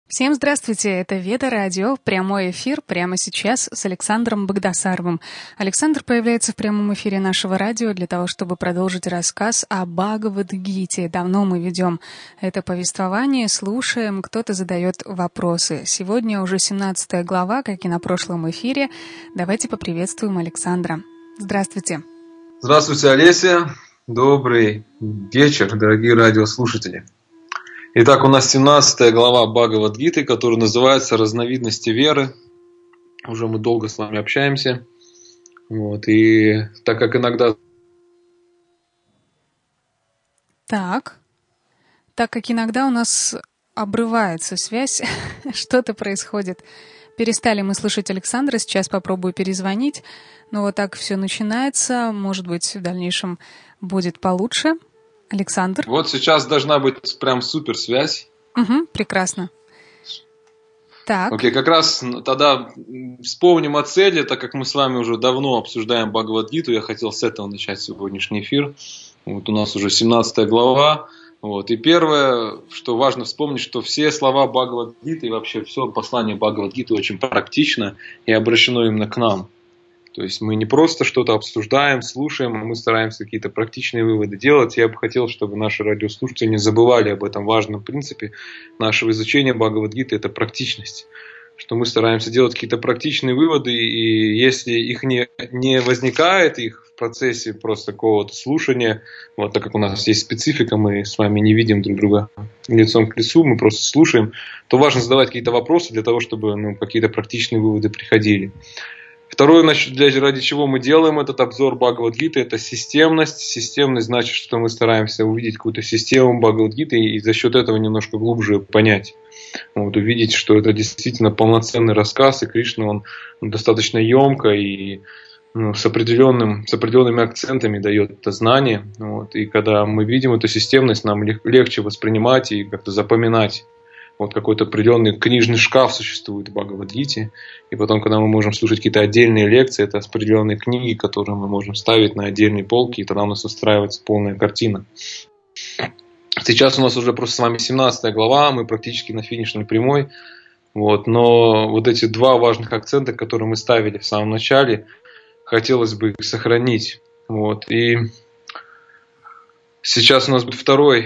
Всем здравствуйте, это Веда Радио, прямой эфир прямо сейчас с Александром Багдасаровым. Александр появляется в прямом эфире нашего радио для того, чтобы продолжить рассказ о Бхагавад-гите. Давно мы ведем это повествование, слушаем, кто-то задает вопросы. Сегодня уже 17 глава, как и на прошлом эфире. Давайте поприветствуем Александра. Здравствуйте. Здравствуйте, Олеся. Добрый вечер, дорогие радиослушатели. Итак, у нас 17 глава Бхагавад-гиты, которая называется «Разновидности веры». Уже мы долго с вами общаемся. И так как иногда... Так как иногда у нас обрывается связь, что-то происходит. Перестали мы слышать Александра, сейчас попробую перезвонить. Но вот так все начинается. Может быть, в дальнейшем будет получше. Александр. Вот сейчас должна быть прям супер связь. Прекрасно. Так. Окей, как раз тогда вспомним о цели, так как мы с вами уже давно обсуждаем Бхагавад-гиту, я хотел с этого начать сегодняшний эфир. Вот у нас уже 17 глава. И первое, что важно вспомнить, что все слова Бхагавад-гиты и вообще все послание Бхагавад-гиты очень практично и обращено именно к нам. То есть мы не просто что-то обсуждаем, слушаем, а мы стараемся какие-то практичные выводы делать. Я бы хотел, чтобы наши радиослушатели не забывали об этом важном принципе нашего изучения Бхагавад-гиты – это практичность. Что мы стараемся делать какие-то практичные выводы, и если их не возникает их в процессе просто какого-то слушания, так как у нас есть специфика, мы с вами не видим друг друга лицом к лицу, мы просто слушаем, то важно задавать какие-то вопросы для того, чтобы какие-то практичные выводы приходили. Второе, ради чего мы делаем этот обзор Бхагавад-гиты, это системность. Системность значит, что мы стараемся увидеть какую-то систему Бхагавад-гиты и за счет этого немножко глубже понять. Увидеть, что это действительно полноценный рассказ, и Кришна, он достаточно емко и с определенными акцентами дает это знание. И когда мы видим эту системность, нам легче воспринимать и как-то запоминать. Какой-то определенный книжный шкаф существует в Бхагавад-гите. И потом, когда мы можем слушать какие-то отдельные лекции, это определенные книги, которые мы можем ставить на отдельные полки, и тогда у нас устраивается полная картина. Сейчас у нас уже просто с вами 17 глава, мы практически на финишной прямой. Но эти два важных акцента, которые мы ставили в самом начале, хотелось бы их сохранить. И сейчас у нас будет вторая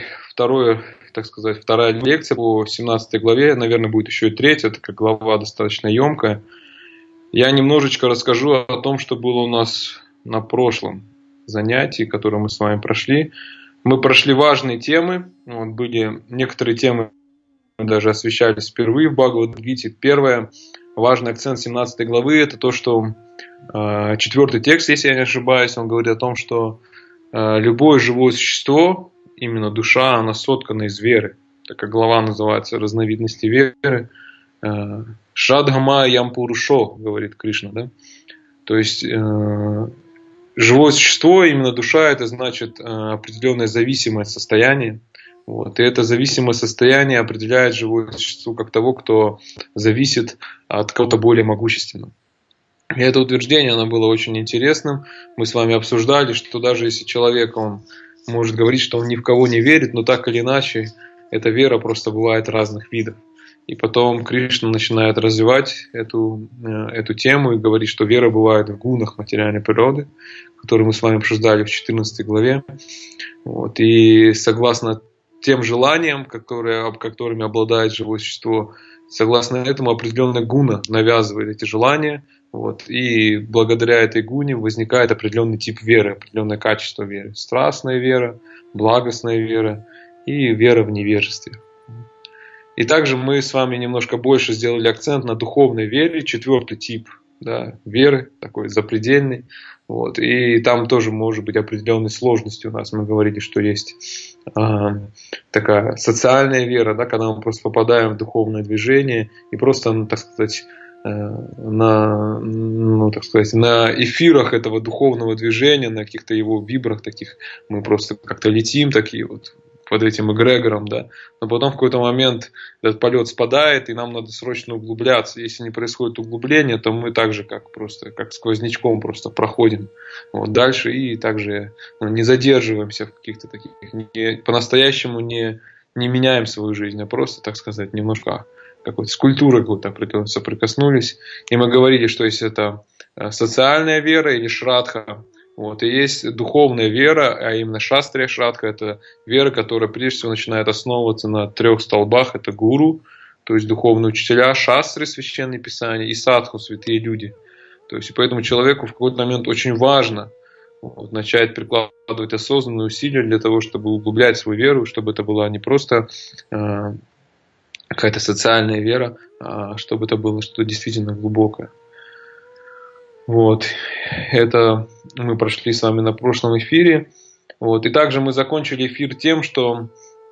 лекция по 17 главе, наверное, будет еще и третья, так как глава достаточно емкая. Я немножечко расскажу о том, что было у нас на прошлом занятии, которое мы с вами прошли. Мы прошли важные темы, были некоторые темы даже освещались впервые в Бхагавад-гите. Первый важный акцент 17 главы – это то, что 4-й текст, если я не ошибаюсь, он говорит о том, что любое живое существо, именно душа, она соткана из веры. Такая глава называется «Разновидности веры». «Шадхама ямпурушо», говорит Кришна. Да? То есть, живое существо, именно душа, это значит определенное зависимое состояние. И это зависимое состояние определяет живое существо как того, кто зависит от кого-то более могущественного. И это утверждение, оно было очень интересным. Мы с вами обсуждали, что даже если человек, он может говорить, что он ни в кого не верит, но так или иначе, эта вера просто бывает разных видов. И потом Кришна начинает развивать эту тему и говорит, что вера бывает в гунах материальной природы, которые мы с вами обсуждали в 14 главе. И согласно тем желаниям, которыми обладает живое существо, согласно этому определенная гуна навязывает эти желания. И благодаря этой гуне возникает определенный тип веры, определенное качество веры. Страстная вера, благостная вера и вера в невежестве. И также мы с вами немножко больше сделали акцент на духовной вере, 4-й тип веры, такой запредельный. И там тоже может быть определенные сложности у нас. Мы говорили, что есть такая социальная вера, когда мы просто попадаем в духовное движение и просто, на эфирах этого духовного движения, на каких-то его вибрах таких, мы просто как-то летим такие под этим эгрегором, да. Но потом в какой-то момент этот полет спадает, и нам надо срочно углубляться. Если не происходит углубление, то мы так же, как сквознячком просто проходим дальше и также не задерживаемся в каких-то таких, по-настоящему не меняем свою жизнь, а просто, так сказать, немножко какой-то с культурой какой-то определенно соприкоснулись. И мы говорили, что есть это социальная вера или шрадха. Вот, и есть духовная вера, а именно шастрия шрадха, это вера, которая прежде всего начинает основываться на 3 столбах. Это гуру, то есть духовные учителя, шастры, священные писания, и садху, святые люди. То есть, и поэтому человеку в какой-то момент очень важно начать прикладывать осознанные усилия для того, чтобы углублять свою веру, чтобы это была не просто какая-то социальная вера, а чтобы это было что-то действительно глубокое. Вот. Это мы прошли с вами на прошлом эфире. Вот. И также мы закончили эфир тем, что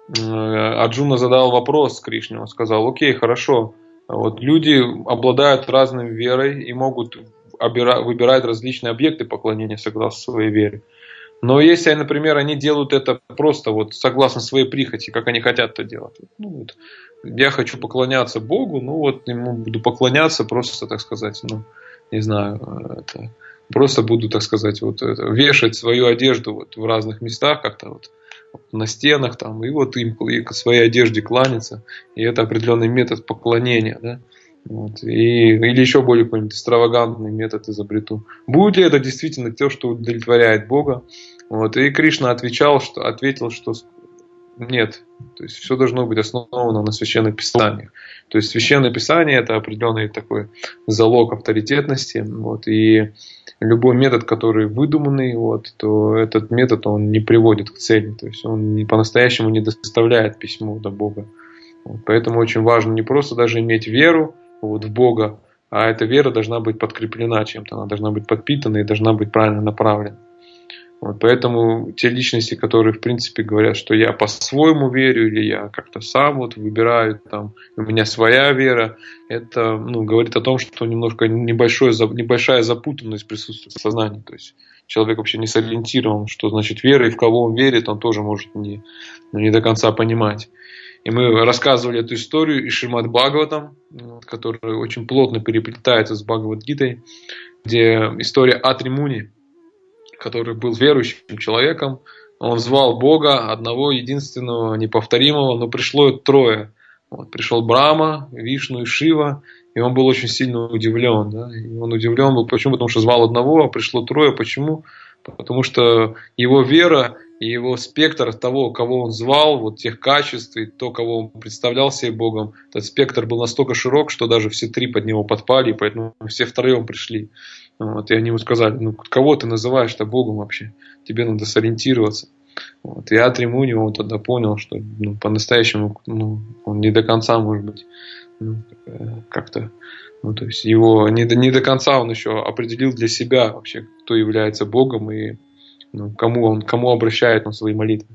Арджуна задал вопрос Кришне. Он сказал: окей, хорошо, вот люди обладают разной верой и могут выбирать различные объекты поклонения согласно своей вере. Но если, например, они делают это просто вот согласно своей прихоти, как они хотят это делать. Ну, вот, я хочу поклоняться Богу, ну вот ему буду поклоняться просто, так сказать, ну, не знаю, это, просто буду, так сказать, вот это, вешать свою одежду вот в разных местах, как-то вот на стенах там, и вот им и к своей одежде кланяться. И это определенный метод поклонения, да. Вот. Или еще более какой-нибудь экстравагантный метод изобрету. Будет ли это действительно то, что удовлетворяет Бога? Вот. И Кришна ответил, что нет. То есть все должно быть основано на священных писаниях. То есть священное писание — это определенный такой залог авторитетности. Вот. И любой метод, который выдуманный, вот, то этот метод он не приводит к цели. То есть он по-настоящему не доставляет письмо до Бога. Вот. Поэтому очень важно не просто даже иметь веру вот, в Бога, а эта вера должна быть подкреплена чем-то, она должна быть подпитана и должна быть правильно направлена. Вот, поэтому те личности, которые в принципе говорят, что я по-своему верю, или я как-то сам вот выбираю, там, у меня своя вера, это говорит о том, что немножко небольшая запутанность присутствует в сознании. То есть человек вообще не сориентирован, что значит вера, и в кого он верит, он тоже может не до конца понимать. И мы рассказывали эту историю из Шримад Бхагаватам, которая очень плотно переплетается с Бхагавад-гитой, где история Атри Муни, который был верующим человеком, он звал Бога, одного, единственного, неповторимого, но пришло 3. Вот, пришел Брахма, Вишну и Шива, и он был очень сильно удивлен. Да? И он удивлен был, почему? Потому что звал одного, а пришло 3. Почему? Потому что его вера и его спектр того, кого он звал, вот тех качеств и то, кого он представлял себе Богом, этот спектр был настолько широк, что даже все 3 под него подпали, и поэтому все втроем пришли. Вот, и они ему сказали: кого ты называешь-то Богом вообще? Тебе надо сориентироваться. Вот, и Атри Муни, он тогда понял, что по-настоящему он не до конца, может быть, как-то, то есть его не до конца он еще определил для себя вообще, кто является Богом и кому обращает он свои молитвы.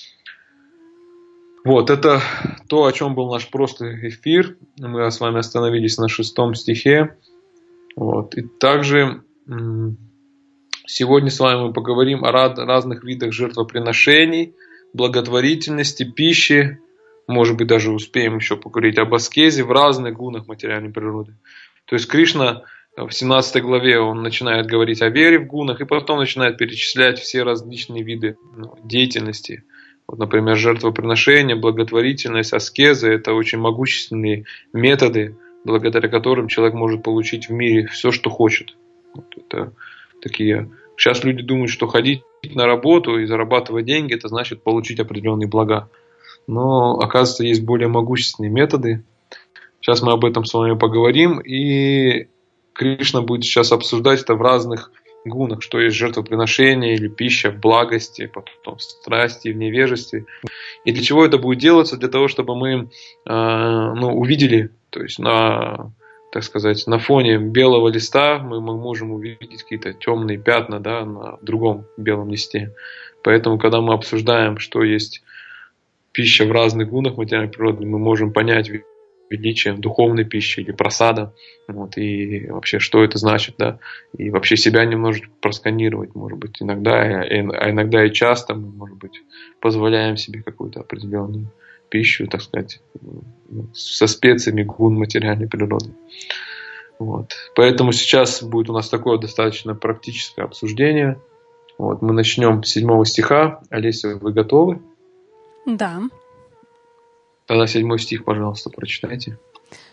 Вот, это то, о чем был наш прошлый эфир. Мы с вами остановились на 6 стихе. Вот. И также сегодня с вами мы поговорим о разных видах жертвоприношений, благотворительности, пищи. Может быть, даже успеем еще поговорить об аскезе в разных гунах материальной природы. То есть Кришна в 17 главе он начинает говорить о вере в гунах, и потом начинает перечислять все различные виды деятельности. Вот, например, жертвоприношение, благотворительность, аскеза – это очень могущественные методы, благодаря которым человек может получить в мире все, что хочет. Вот это такие. Сейчас люди думают, что ходить на работу и зарабатывать деньги – это значит получить определенные блага. Но, оказывается, есть более могущественные методы. Сейчас мы об этом с вами поговорим. И Кришна будет сейчас обсуждать это в разных гунах, что есть жертвоприношение или пища в благости, потом в страсти, в невежестве. И для чего это будет делаться? Для того, чтобы мы увидели, то есть так сказать, на фоне белого листа мы можем увидеть какие-то темные пятна, да, на другом белом листе. Поэтому, когда мы обсуждаем, что есть пища в разных гунах материальной природы, мы можем понять величие духовной пищи или прасада, вот, и вообще, что это значит, да, и вообще себя немножечко просканировать, может быть, иногда, а иногда и часто мы, может быть, позволяем себе какую-то определенную пищу, так сказать, со специями гун материальной природы. Вот. Поэтому сейчас будет у нас такое достаточно практическое обсуждение. Вот. Мы начнем с 7 стиха. Олеся, вы готовы? Да. Тогда 7 стих, пожалуйста, прочитайте.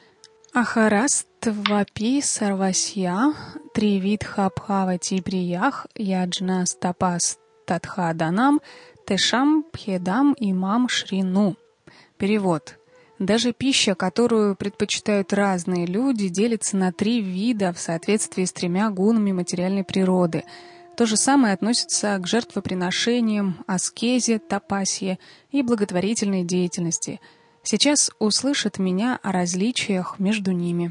Ахараствапи сарвасья тривидха бхавати приях яджна стапас татхаданам тэшам пхедам имам шрину. Перевод. Даже пища, которую предпочитают разные люди, делится на 3 вида в соответствии с 3 гунами материальной природы. То же самое относится к жертвоприношениям, аскезе, тапасье и благотворительной деятельности. Сейчас услышат меня о различиях между ними.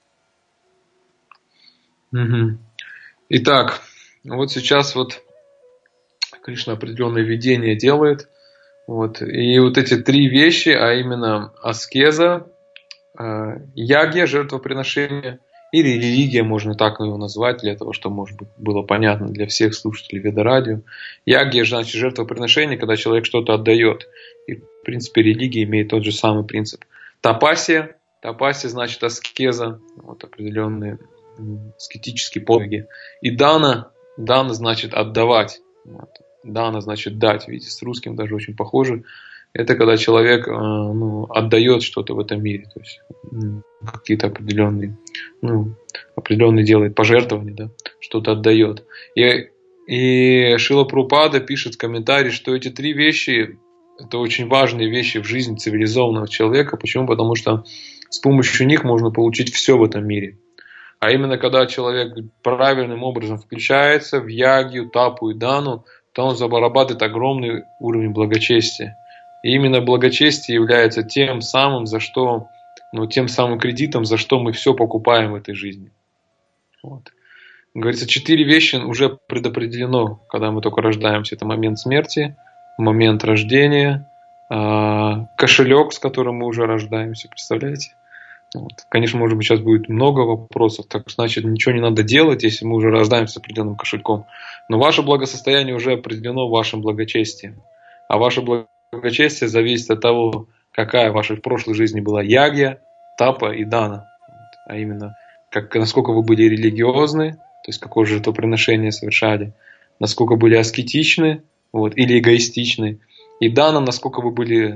Итак, вот сейчас вот Кришна определенное видение делает. И вот эти 3 вещи, а именно аскеза, ягья, жертвоприношение, или религия, можно так его назвать, для того, чтобы, может быть, было понятно для всех слушателей Ведарадио. Ягья, значит, жертвоприношение, когда человек что-то отдает. И, в принципе, религия имеет тот же самый принцип. Тапасия, значит, аскеза, определенные аскетические подвиги. И дана значит отдавать. Дана значит дать. Видите, с русским даже очень похоже. Это когда человек отдает что-то в этом мире. То есть какие-то определенные делает пожертвования, да, что-то отдает. И Шрила Прабхупада пишет в комментарии, что эти 3 вещи — это очень важные вещи в жизни цивилизованного человека. Почему? Потому что с помощью них можно получить все в этом мире. А именно, когда человек правильным образом включается в ягью, тапу и дану, то он зарабатывает огромный уровень благочестия. И именно благочестие является тем самым кредитом, за что мы все покупаем в этой жизни. Говорится, 4 вещи уже предопределено, когда мы только рождаемся. Это момент смерти, момент рождения, кошелек, с которым мы уже рождаемся, представляете? Конечно, может быть, сейчас будет много вопросов, так значит, ничего не надо делать, если мы уже рождаемся с определенным кошельком. Но ваше благосостояние уже определено вашим благочестием. А ваше благочестие зависит от того, какая в вашей прошлой жизни была ягья, тапа и дана. А именно, насколько вы были религиозны, то есть какое жертвоприношение совершали, насколько были аскетичны или эгоистичны. И дана, насколько вы были,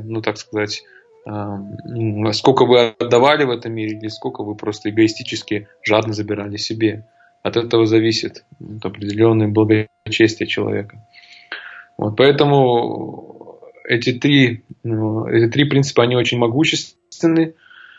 сколько вы отдавали в этом мире, или сколько вы просто эгоистически жадно забирали себе. От этого зависит определенное благочестие человека. Поэтому эти три принципа, они очень могущественны.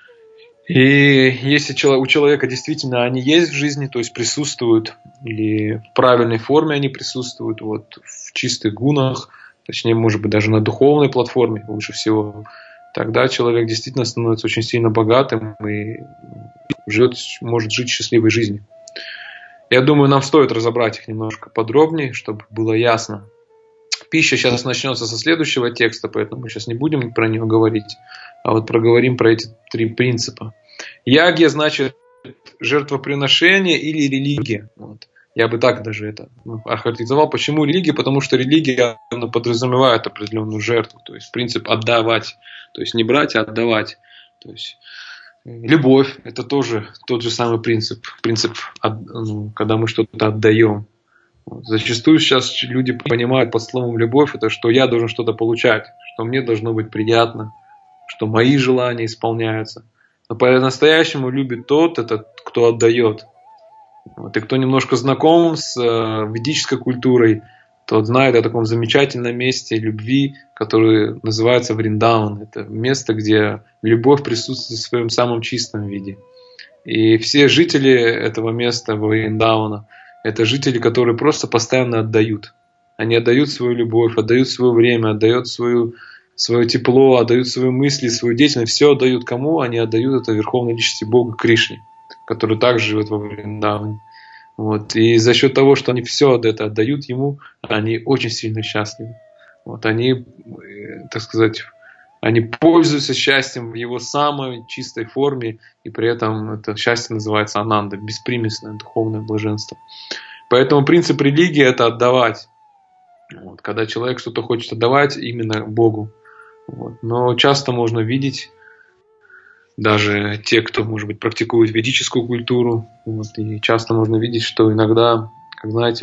И если у человека действительно они есть в жизни, то есть присутствуют, или в правильной форме они присутствуют, в чистых гунах, точнее, может быть, даже на духовной платформе лучше всего, тогда человек действительно становится очень сильно богатым и может жить счастливой жизнью. Я думаю, нам стоит разобрать их немножко подробнее, чтобы было ясно. Пища сейчас начнется со следующего текста, поэтому мы сейчас не будем про нее говорить, а проговорим про эти 3 принципа. Ягья значит жертвоприношение или религия. Я бы так даже это охарактеризовал. Почему религия? Потому что религия подразумевает определенную жертву, то есть принцип отдавать. То есть не брать, а отдавать. То есть любовь — это тоже тот же самый принцип. Принцип, когда мы что-то отдаем. Зачастую сейчас люди понимают под словом любовь, это что я должен что-то получать, что мне должно быть приятно, что мои желания исполняются. Но по-настоящему любит тот, кто отдает. И кто немножко знаком с ведической культурой, тот знает о таком замечательном месте любви, которое называется Вриндаван. Это место, где любовь присутствует в своем самом чистом виде. И все жители этого места, Вриндавана, это жители, которые просто постоянно отдают. Они отдают свою любовь, отдают свое время, отдают свое тепло, отдают свои мысли, свою деятельность. Все отдают кому? Они отдают это Верховной Личности Бога Кришне, который также живет во Вриндаване. И за счет того, что они все это отдают ему, они очень сильно счастливы. Они, так сказать, они пользуются счастьем в его самой чистой форме, и при этом это счастье называется ананда, беспримесное духовное блаженство. Поэтому принцип религии — это отдавать. Когда человек что-то хочет отдавать именно Богу. Но часто можно видеть, даже те, кто, может быть, практикует ведическую культуру, и часто можно видеть, что иногда, как знаете,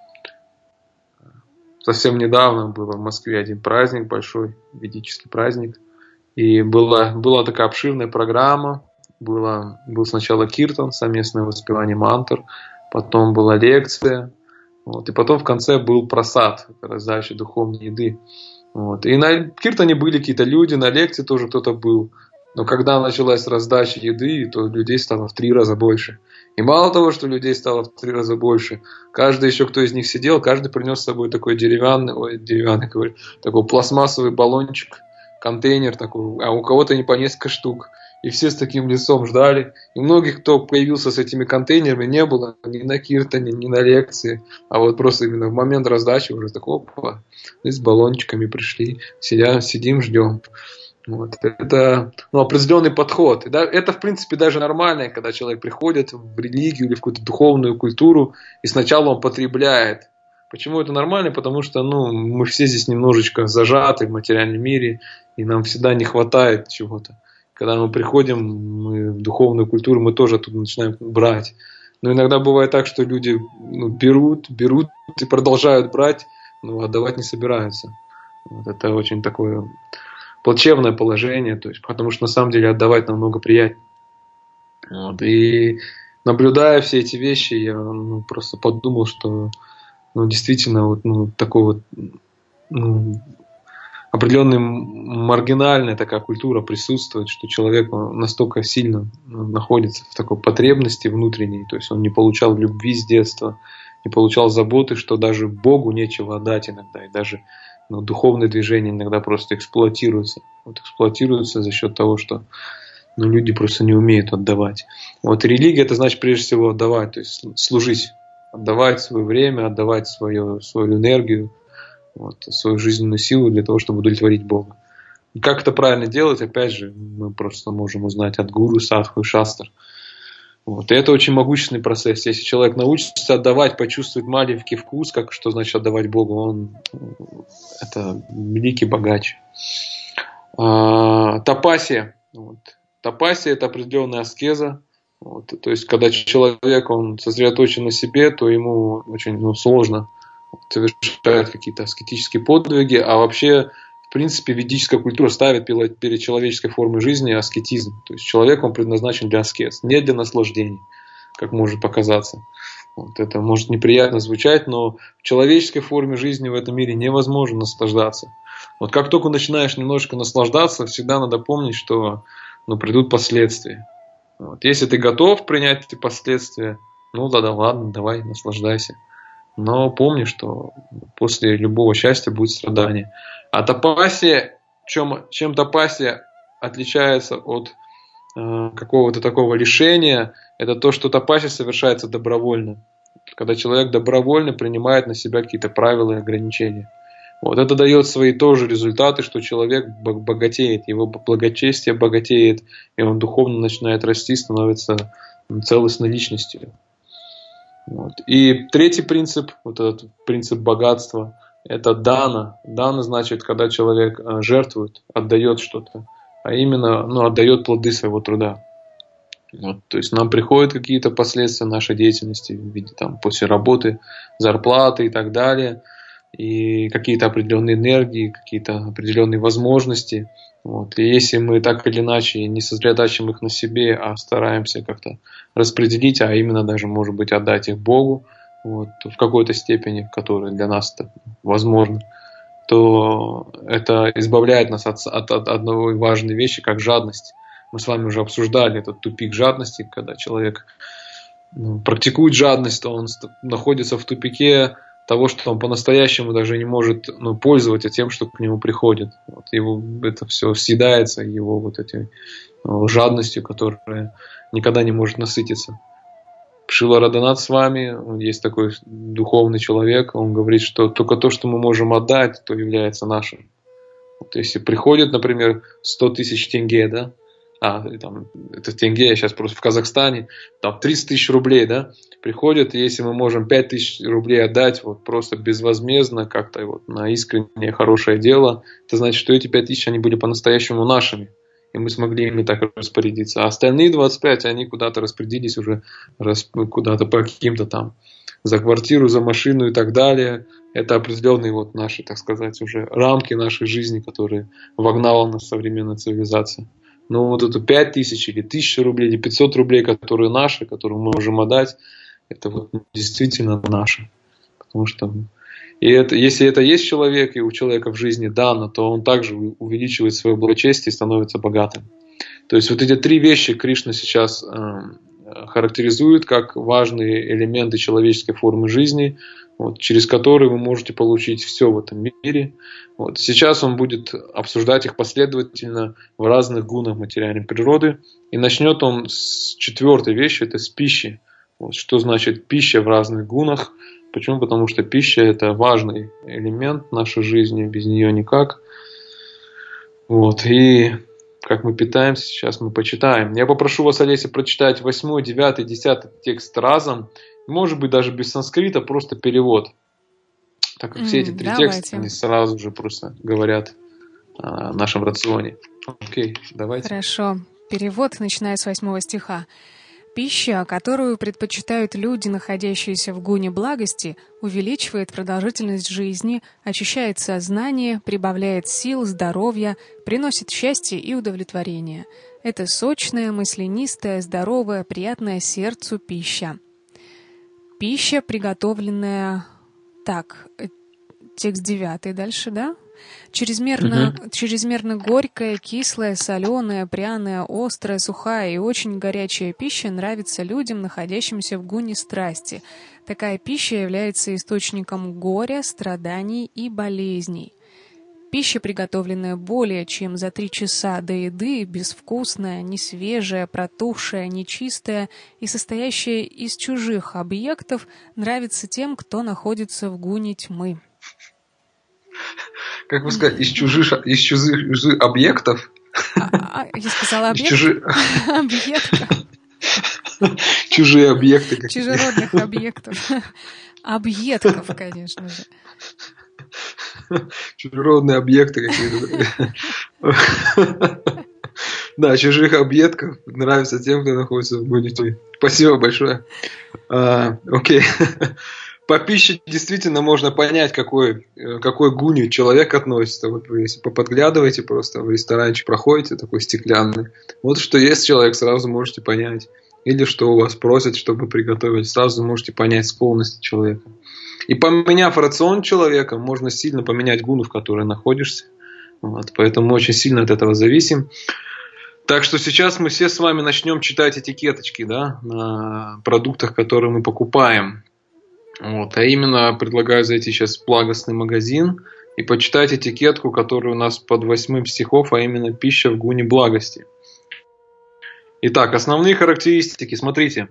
совсем недавно было в Москве один праздник, большой ведический праздник, и была такая обширная программа, был сначала киртан, совместное воспевание мантр, потом была лекция, вот, и потом в конце был прасад, раздача духовной еды. Вот. И на киртане были какие-то люди, на лекции тоже кто-то был. Но когда началась раздача еды, то людей стало в 3 раза больше. И мало того, что людей стало в 3 раза больше, каждый еще, кто из них сидел, каждый принес с собой такой такой пластмассовый баллончик, контейнер такой, а у кого-то не по несколько штук. И все с таким лицом ждали. И многих, кто появился с этими контейнерами, не было ни на киртане, ни на лекции. А вот просто именно в момент раздачи уже такого, и с баллончиками пришли, сидим, ждем. Вот. Это определенный подход. И это, в принципе, даже нормально, когда человек приходит в религию или в какую-то духовную культуру, и сначала он потребляет. Почему это нормально? Потому что мы все здесь немножечко зажаты в материальном мире, и нам всегда не хватает чего-то. Когда мы приходим в духовную культуру, мы тоже оттуда начинаем брать. Но иногда бывает так, что люди берут и продолжают брать, но отдавать не собираются. Вот это очень такое плачевное положение, то есть, потому что на самом деле отдавать намного приятнее. Вот. И наблюдая все эти вещи, я просто подумал, что действительно такой определенная маргинальная такая культура присутствует, что человек настолько сильно находится в такой потребности внутренней, то есть он не получал любви с детства, не получал заботы, что даже Богу нечего отдать иногда, и даже духовные движения иногда просто эксплуатируются. Эксплуатируются за счет того, что люди просто не умеют отдавать. Религия — это значит прежде всего отдавать, то есть служить, отдавать свое время, отдавать свою энергию, свою жизненную силу для того, чтобы удовлетворить Бога. И как это правильно делать, опять же, мы просто можем узнать от гуру, садху и шастр. И это очень могущественный процесс. Если человек научится отдавать, почувствует маленький вкус, что значит отдавать Богу, это великий богач. Тапасия. Тапасия — это определенная аскеза. То есть, когда человек он сосредоточен на себе, то ему очень сложно совершать какие-то аскетические подвиги, а вообще, в принципе, ведическая культура ставит перед человеческой формой жизни аскетизм. То есть человек он предназначен для аскез, не для наслаждений, как может показаться. Это может неприятно звучать, но в человеческой форме жизни в этом мире невозможно наслаждаться. Как только начинаешь немножко наслаждаться, всегда надо помнить, что придут последствия. Если ты готов принять эти последствия, ладно, давай, наслаждайся. Но помни, что после любого счастья будет страдание. А тапасия, чем тапасия отличается от какого-то такого лишения, это то, что тапасия совершается добровольно. Когда человек добровольно принимает на себя какие-то правила и ограничения. Это дает свои тоже результаты, что человек богатеет, его благочестие богатеет, и он духовно начинает расти, становится целостной личностью. И третий принцип, этот принцип богатства, это дана. Дана значит, когда человек жертвует, отдает что-то, а именно отдает плоды своего труда. То есть нам приходят какие-то последствия нашей деятельности в виде после работы, зарплаты и так далее, и какие-то определенные энергии, какие-то определенные возможности. И если мы так или иначе не сосредотачиваем их на себе, а стараемся как-то распределить, а именно даже, может быть, отдать их Богу в какой-то степени, в которой для нас это возможно, то это избавляет нас от одной важной вещи, как жадность. Мы с вами уже обсуждали этот тупик жадности, когда человек практикует жадность, то он находится в тупике того, что он по-настоящему даже не может пользоваться тем, что к нему приходит. Его это все съедается его этой жадностью, которая никогда не может насытиться. Шрила Радханат с вами, есть такой духовный человек, он говорит, что только то, что мы можем отдать, то является нашим. Если приходит, например, 100 тысяч тенге, да, это тенге, я сейчас просто в Казахстане, 30 тысяч рублей, да, приходят, и если мы можем 5 тысяч рублей отдать просто безвозмездно, как-то на искреннее хорошее дело, это значит, что эти 5 тысяч, они были по-настоящему нашими, и мы смогли ими так распорядиться. А остальные 25, они куда-то распорядились уже, куда-то по каким-то за квартиру, за машину и так далее. Это определенные наши, так сказать, уже рамки нашей жизни, которые вогнала нас современная цивилизация. Но вот эту 5000 или 1000 рублей, или 500 рублей, которые наши, которые мы можем отдать, это вот действительно наше. Потому что если это есть человек, и у человека в жизни дано, то он также увеличивает свое благочестие и становится богатым. То есть вот эти 3 вещи Кришна сейчас характеризует как важные элементы человеческой формы жизни, вот, через которые вы можете получить все в этом мире. Вот. Сейчас он будет обсуждать их последовательно в разных гунах материальной природы. И начнет он с 4-й вещи, это с пищи. Вот, что значит пища в разных гунах? Почему? Потому что пища – это важный элемент нашей жизни, без нее никак. Вот. И как мы питаемся, сейчас мы почитаем. Я попрошу вас, Олеся, прочитать 8, 9, 10 текст разом. Может быть, даже без санскрита, просто перевод. Так как все эти 3 текста, они сразу же просто говорят о нашем рационе. Окей, давайте. Хорошо. Перевод, начиная с 8 стиха. Пища, которую предпочитают люди, находящиеся в гуне благости, увеличивает продолжительность жизни, очищает сознание, прибавляет сил, здоровья, приносит счастье и удовлетворение. Это сочная, маслянистая, здоровая, приятная сердцу пища. Пища, приготовленная... Так, текст 9 дальше, да? Чрезмерно горькая, кислая, соленая, пряная, острая, сухая и очень горячая пища нравится людям, находящимся в гуне страсти. Такая пища является источником горя, страданий и болезней. Пища, приготовленная более чем за 3 часа до еды, безвкусная, несвежая, протухшая, нечистая и состоящая из чужих объектов, нравится тем, кто находится в гуне тьмы. Как вы сказали, из чужих объектов? Я сказала объектов? Объектов. Чужие объекты. Чужеродных объектов. Объедков, конечно же. Чужеродные объекты какие-то. Да, чужих объектов нравится тем, кто находится в гуне тьмы. Спасибо большое. Окей. По пище действительно можно понять, какой гуне человек относится. Вот вы если подглядываете просто в ресторанчик, проходите такой стеклянный. Вот что есть человек, сразу можете понять. Или что у вас просят, чтобы приготовить, сразу можете понять склонности человека. И поменяв рацион человека, можно сильно поменять гуну, в которой находишься. Вот, поэтому очень сильно от этого зависим. Так что сейчас мы все с вами начнем читать этикеточки, да, на продуктах, которые мы покупаем. Вот, а именно предлагаю зайти сейчас в благостный магазин и почитать этикетку, которая у нас под 8 стихов, а именно пища в гуне благости. Итак, основные характеристики, смотрите,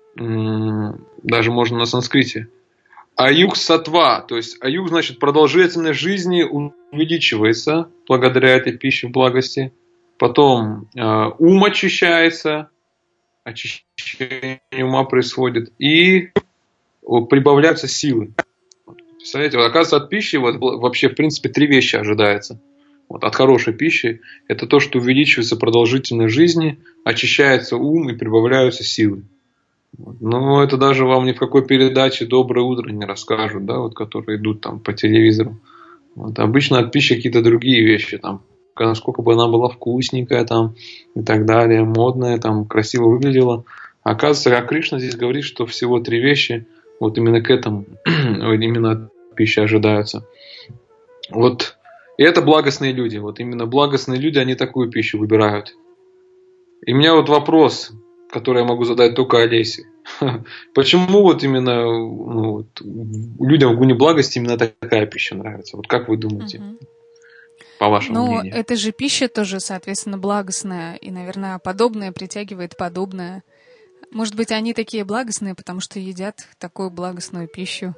даже можно на санскрите. Аюг сатва, то есть аюг значит продолжительность жизни увеличивается благодаря этой пище в благости. Потом ум очищается, очищение ума происходит и прибавляются силы. Представляете, вот, оказывается, от пищи вот, вообще в принципе 3 вещи ожидается. Вот, от хорошей пищи это то, что увеличивается продолжительность жизни, очищается ум и прибавляются силы. Вот. Но это даже вам ни в какой передаче «Доброе утро» не расскажут, да, вот, которые идут там по телевизору. Вот. Обычно от пищи какие-то другие вещи, там, насколько бы она была вкусненькая там, и так далее, модная, там, красиво выглядела. А оказывается, как Кришна здесь говорит, что всего 3 вещи вот именно к этому, именно от пищи ожидаются. Вот. И это благостные люди. Вот именно благостные люди, они такую пищу выбирают. И у меня вот вопрос, который я могу задать только Олесе. Почему вот именно людям в гуне благости именно такая пища нравится? Вот как вы думаете? По вашему мнению? Ну, эта же пища тоже, соответственно, благостная. И, наверное, подобное притягивает подобное. Может быть, они такие благостные, потому что едят такую благостную пищу.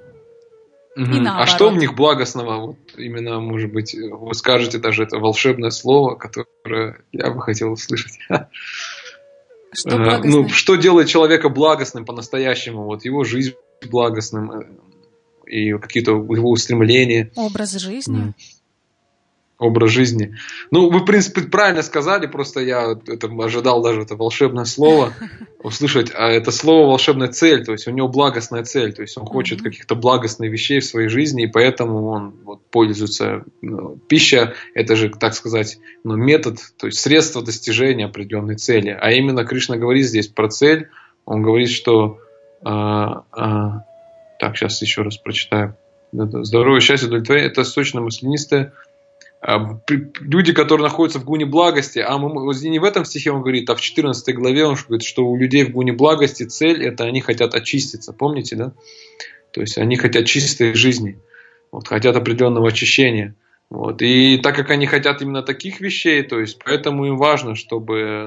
А что в них благостного? Вот именно, может быть, вы скажете даже это волшебное слово, которое я бы хотел услышать. Что делает человека благостным по-настоящему? Вот его жизнь благостным и какие-то его устремления. Образ жизни. Образ жизни. Ну, вы, в принципе, правильно сказали, просто я ожидал даже это волшебное слово услышать, а это слово волшебная цель, то есть у него благостная цель, то есть он хочет каких-то благостных вещей в своей жизни, и поэтому он вот пользуются. Пища – это же, так сказать, метод, то есть средство достижения определенной цели. А именно Кришна говорит здесь про цель. Он говорит, что... так, сейчас еще раз прочитаю. Здоровье, счастье, удовлетворение – это сочно-маслянистое. Люди, которые находятся в гуне благости, не в этом стихе он говорит, а в 14 главе он говорит, что у людей в гуне благости цель – это они хотят очиститься. Помните, да? То есть они хотят чистой жизни, хотят определенного очищения. И так как они хотят именно таких вещей, то есть поэтому им важно, чтобы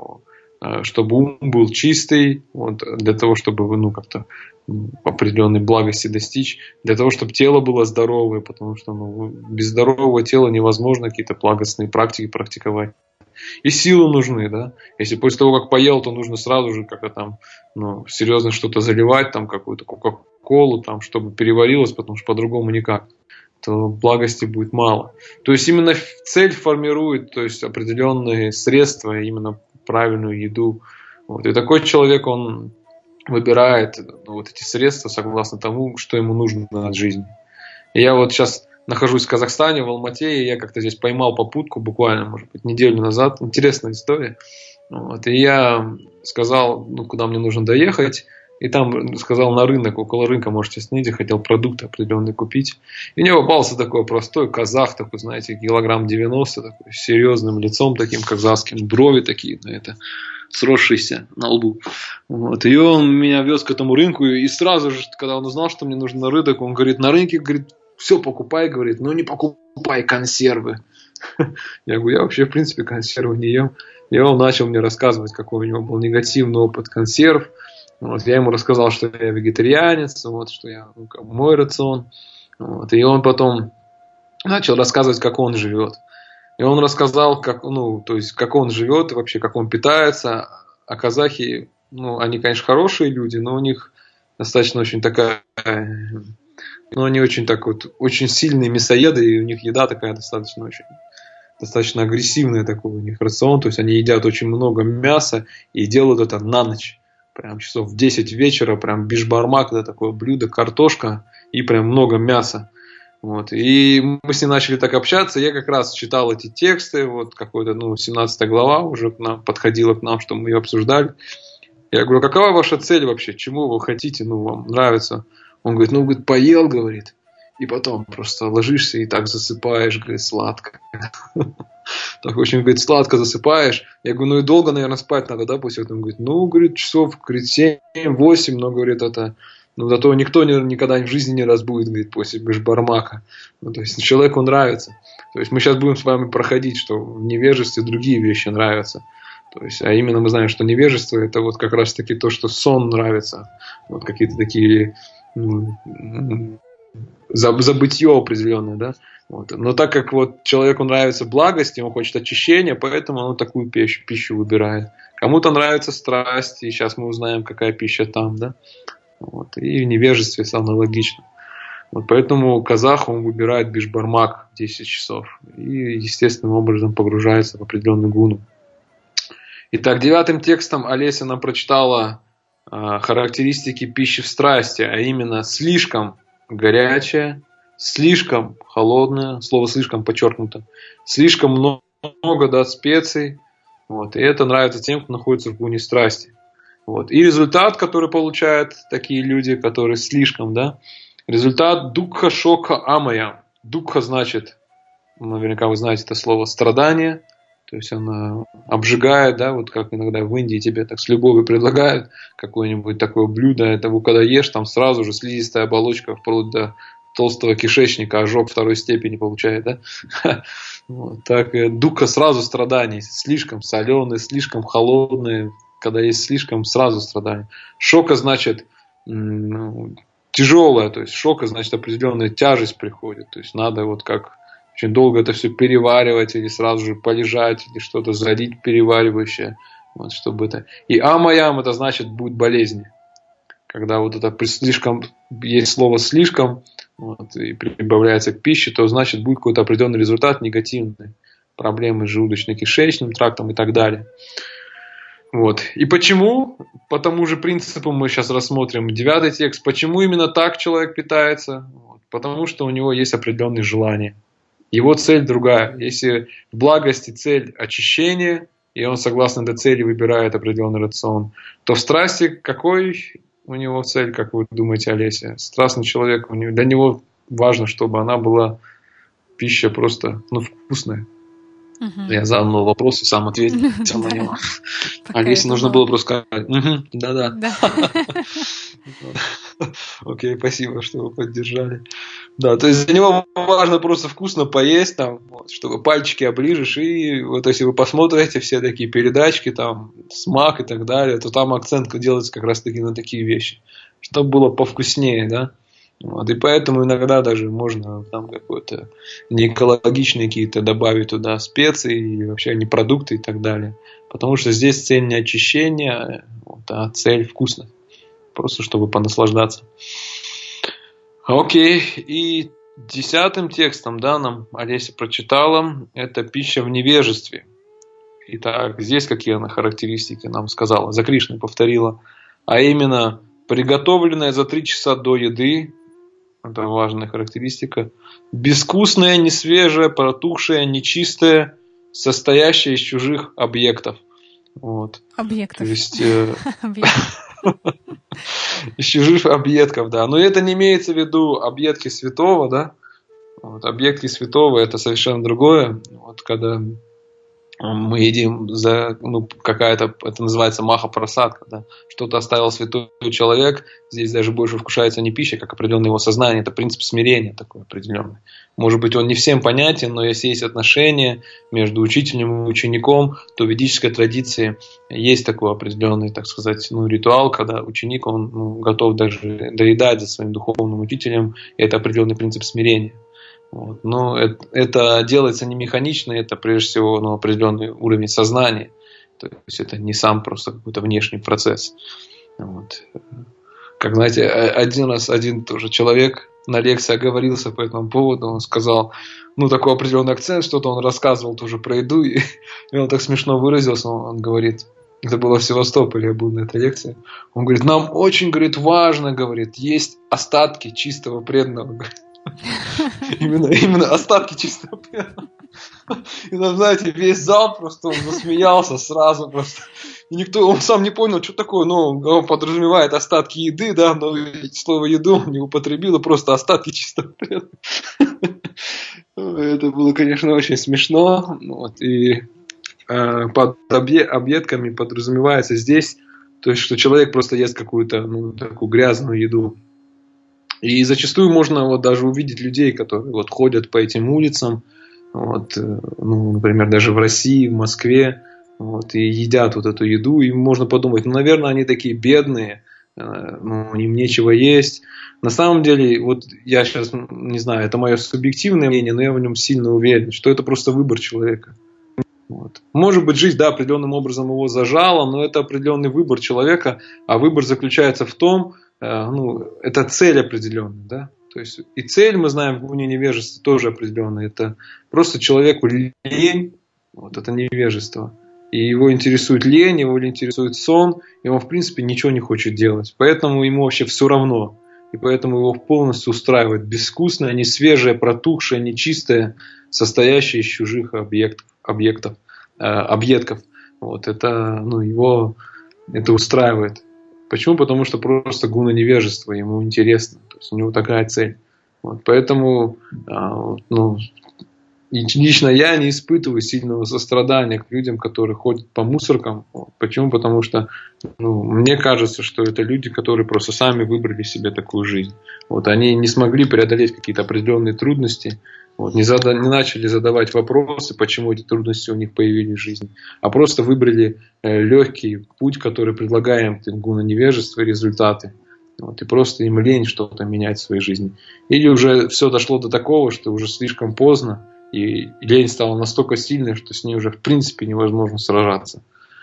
ум был чистый, для того, чтобы как-то определенной благости достичь, для того, чтобы тело было здоровое, потому что без здорового тела невозможно какие-то благостные практики практиковать. И силы нужны, да. Если после того, как поел, то нужно сразу же как-то там, серьезно что-то заливать, там какую-то кока-колу, там, чтобы переварилось, потому что по-другому никак, то благости будет мало. То есть именно цель формирует, то есть определенные средства, именно правильную еду. И такой человек, он выбирает эти средства согласно тому, что ему нужно от жизни. И я сейчас нахожусь в Казахстане, в Алмате, и я как-то здесь поймал попутку буквально, может быть, неделю назад. Интересная история. И я сказал, куда мне нужно доехать. И там сказал на рынок, около рынка можете остановить, я хотел продукты определенные купить. И мне попался такой простой казах, такой, знаете, килограмм 90, такой, с серьезным лицом таким казахским, брови такие, сросшиеся на лбу. И он меня вез к этому рынку, и сразу же, когда он узнал, что мне нужно на рынок, он говорит, на рынке, говорит, все покупай, говорит, но не покупай консервы. Я говорю, я вообще, в принципе, консервы не ем. И он начал мне рассказывать, какой у него был негативный опыт консерв. Я ему рассказал, что я вегетарианец, что я мой рацион. И он потом начал рассказывать, как он живет. И он рассказал, как он живет, и вообще, как он питается. А казахи, они, конечно, хорошие люди, но у них достаточно очень такая... они очень очень сильные мясоеды, и у них еда такая достаточно агрессивная такой у них рацион. То есть они едят очень много мяса и делают это на ночь. Прям часов в 10 вечера, прям бишбармак, такое блюдо, картошка и прям много мяса. И мы с ним начали так общаться, я как раз читал эти тексты, какой-то, 17 глава уже подходила к нам, что мы ее обсуждали. Я говорю, какова ваша цель вообще, чему вы хотите, вам нравится? Он говорит, поел, говорит, и потом просто ложишься и так засыпаешь, говорит, сладко. Так очень, говорит, сладко засыпаешь. Я говорю, и долго, наверное, спать надо, да, после этого? Он говорит, говорит, часов, говорит, 7-8, но, говорит, зато никто никогда в жизни не разбудит, говорит, после бешбармака. То есть человеку нравится. То есть мы сейчас будем с вами проходить, что в невежестве другие вещи нравятся. То есть, а именно мы знаем, что невежество это как раз таки то, что сон нравится. Какие-то такие забытье определенное, да. Но так как человеку нравится благость, ему хочет очищения, поэтому он такую пищу выбирает. Кому-то нравятся страсти, и сейчас мы узнаем, какая пища там, да. И в невежестве аналогично. Поэтому казах, он выбирает бишбармак 10 часов и естественным образом погружается в определенную гуну. Итак, 9 текстом Олеся нам прочитала характеристики пищи в страсти, а именно слишком горячая, слишком холодная, слово слишком подчеркнуто, слишком много специй, и это нравится тем, кто находится в гуне страсти. И результат, который получают такие люди, которые слишком, да, результат дукха шока амая. Дукха значит, наверняка вы знаете это слово, страдание. То есть она обжигает, да, как иногда в Индии тебе так с любовью предлагают какое-нибудь такое блюдо. Это когда ешь, там сразу же слизистая оболочка вплоть до толстого кишечника, ожог второй степени получает, да. Так дукха сразу страдание, слишком соленые, слишком холодные. Когда есть слишком, сразу страдание. Шока значит тяжелая, то есть шока значит определенная тяжесть приходит. То есть надо очень долго это все переваривать, или сразу же полежать, или что-то залить переваривающее. Чтобы это... И амаям это значит будет болезни. Когда это слишком, есть слово слишком, и прибавляется к пище, то значит будет какой-то определенный результат негативный. Проблемы с желудочно-кишечным трактом и так далее. И почему? По тому же принципу мы сейчас рассмотрим 9 текст. Почему именно так человек питается? Потому что у него есть определенные желания. Его цель другая. Если в благости цель очищения, и он согласно этой цели выбирает определенный рацион, то в страсти какой у него цель, как вы думаете, Олеся? Страстный человек, для него важно, чтобы она была пища просто вкусная. Я задал вопрос и сам ответил на него. Олесе нужно было просто сказать, да-да. Окей, спасибо, что вы поддержали. Да, то есть для него важно просто вкусно поесть, там, чтобы пальчики оближешь, и вот если вы посмотрите все такие передачки, там, смак и так далее, то там акцент делается как раз таки на такие вещи, чтобы было повкуснее, да. Вот, и поэтому иногда даже можно там какой-то неэкологичные какие-то добавить туда специи и вообще не продукты и так далее. Потому что здесь цель не очищение, а цель вкусность. Просто чтобы понаслаждаться. Окей. И 10 текстом, да, нам Олеся прочитала, это пища в невежестве. Итак, здесь какие она характеристики нам сказала. За Кришной повторила. А именно, приготовленная за 3 часа до еды. Это важная характеристика. Безвкусная, несвежая, протухшая, нечистая, состоящая из чужих объектов. Вот. Объектов. То есть... Из чужих объедков, да. Но это не имеется в виду объедки святого, да. Вот, объедки святого это совершенно другое. Вот когда мы едим за какая-то, это называется маха-прасадка, да. Что-то оставил святой человек, здесь даже больше вкушается не пища, как определенное его сознание, это принцип смирения такой определенный. Может быть, он не всем понятен, но если есть отношения между учителем и учеником, то в ведической традиции есть такой определенный, так сказать, ритуал, когда ученик, он готов даже доедать за своим духовным учителем, и это определенный принцип смирения. Вот. Но это делается не механично, это прежде всего определенный уровень сознания. То есть это не сам просто какой-то внешний процесс. Вот. Как знаете, один тоже человек на лекции оговорился по этому поводу, он сказал, такой определенный акцент, что-то он рассказывал тоже про еду, и он так смешно выразился, он говорит, это было в Севастополе, я был на этой лекции, он говорит, нам очень, говорит, важно, говорит, есть остатки чистого преданного. Именно остатки чистого преданного. И там, знаете, весь зал просто он засмеялся сразу просто. И он сам не понял, что такое, он подразумевает остатки еды, да, но слово еду он не употребил, просто остатки чистого преданного. Это было, конечно, очень смешно. Вот, и под объедками подразумевается здесь, то есть, что человек просто ест какую-то такую грязную еду. И зачастую можно даже увидеть людей, которые ходят по этим улицам, например, даже в России, в Москве, и едят эту еду, и можно подумать, наверное, они такие бедные, им нечего есть. На самом деле, я сейчас не знаю, это мое субъективное мнение, но я в нем сильно уверен, что это просто выбор человека. Может быть, жизнь, да, определенным образом его зажала, но это определенный выбор человека, а выбор заключается в том, это цель определенная, да. То есть и цель, мы знаем, в гуне невежества тоже определенная. Это просто человеку лень, это невежество. И его интересует лень, его интересует сон, и он в принципе ничего не хочет делать. Поэтому ему вообще все равно. И поэтому его полностью устраивает безвкусное, несвежее, протухшее, нечистое, состоящее из чужих объедков. Это, его это устраивает. Почему? Потому что просто гуна невежества, ему интересно. То есть у него такая цель. Поэтому лично я не испытываю сильного сострадания к людям, которые ходят по мусоркам. Почему? Потому что мне кажется, что это люди, которые просто сами выбрали себе такую жизнь. Они не смогли преодолеть какие-то определенные трудности, не начали задавать вопросы, почему эти трудности у них появились в жизни, а просто выбрали легкий путь, который предлагаем гуна невежества и результаты. И просто им лень что-то менять в своей жизни. Или уже все дошло до такого, что уже слишком поздно, и лень стала настолько сильной, что с ней уже в принципе невозможно сражаться.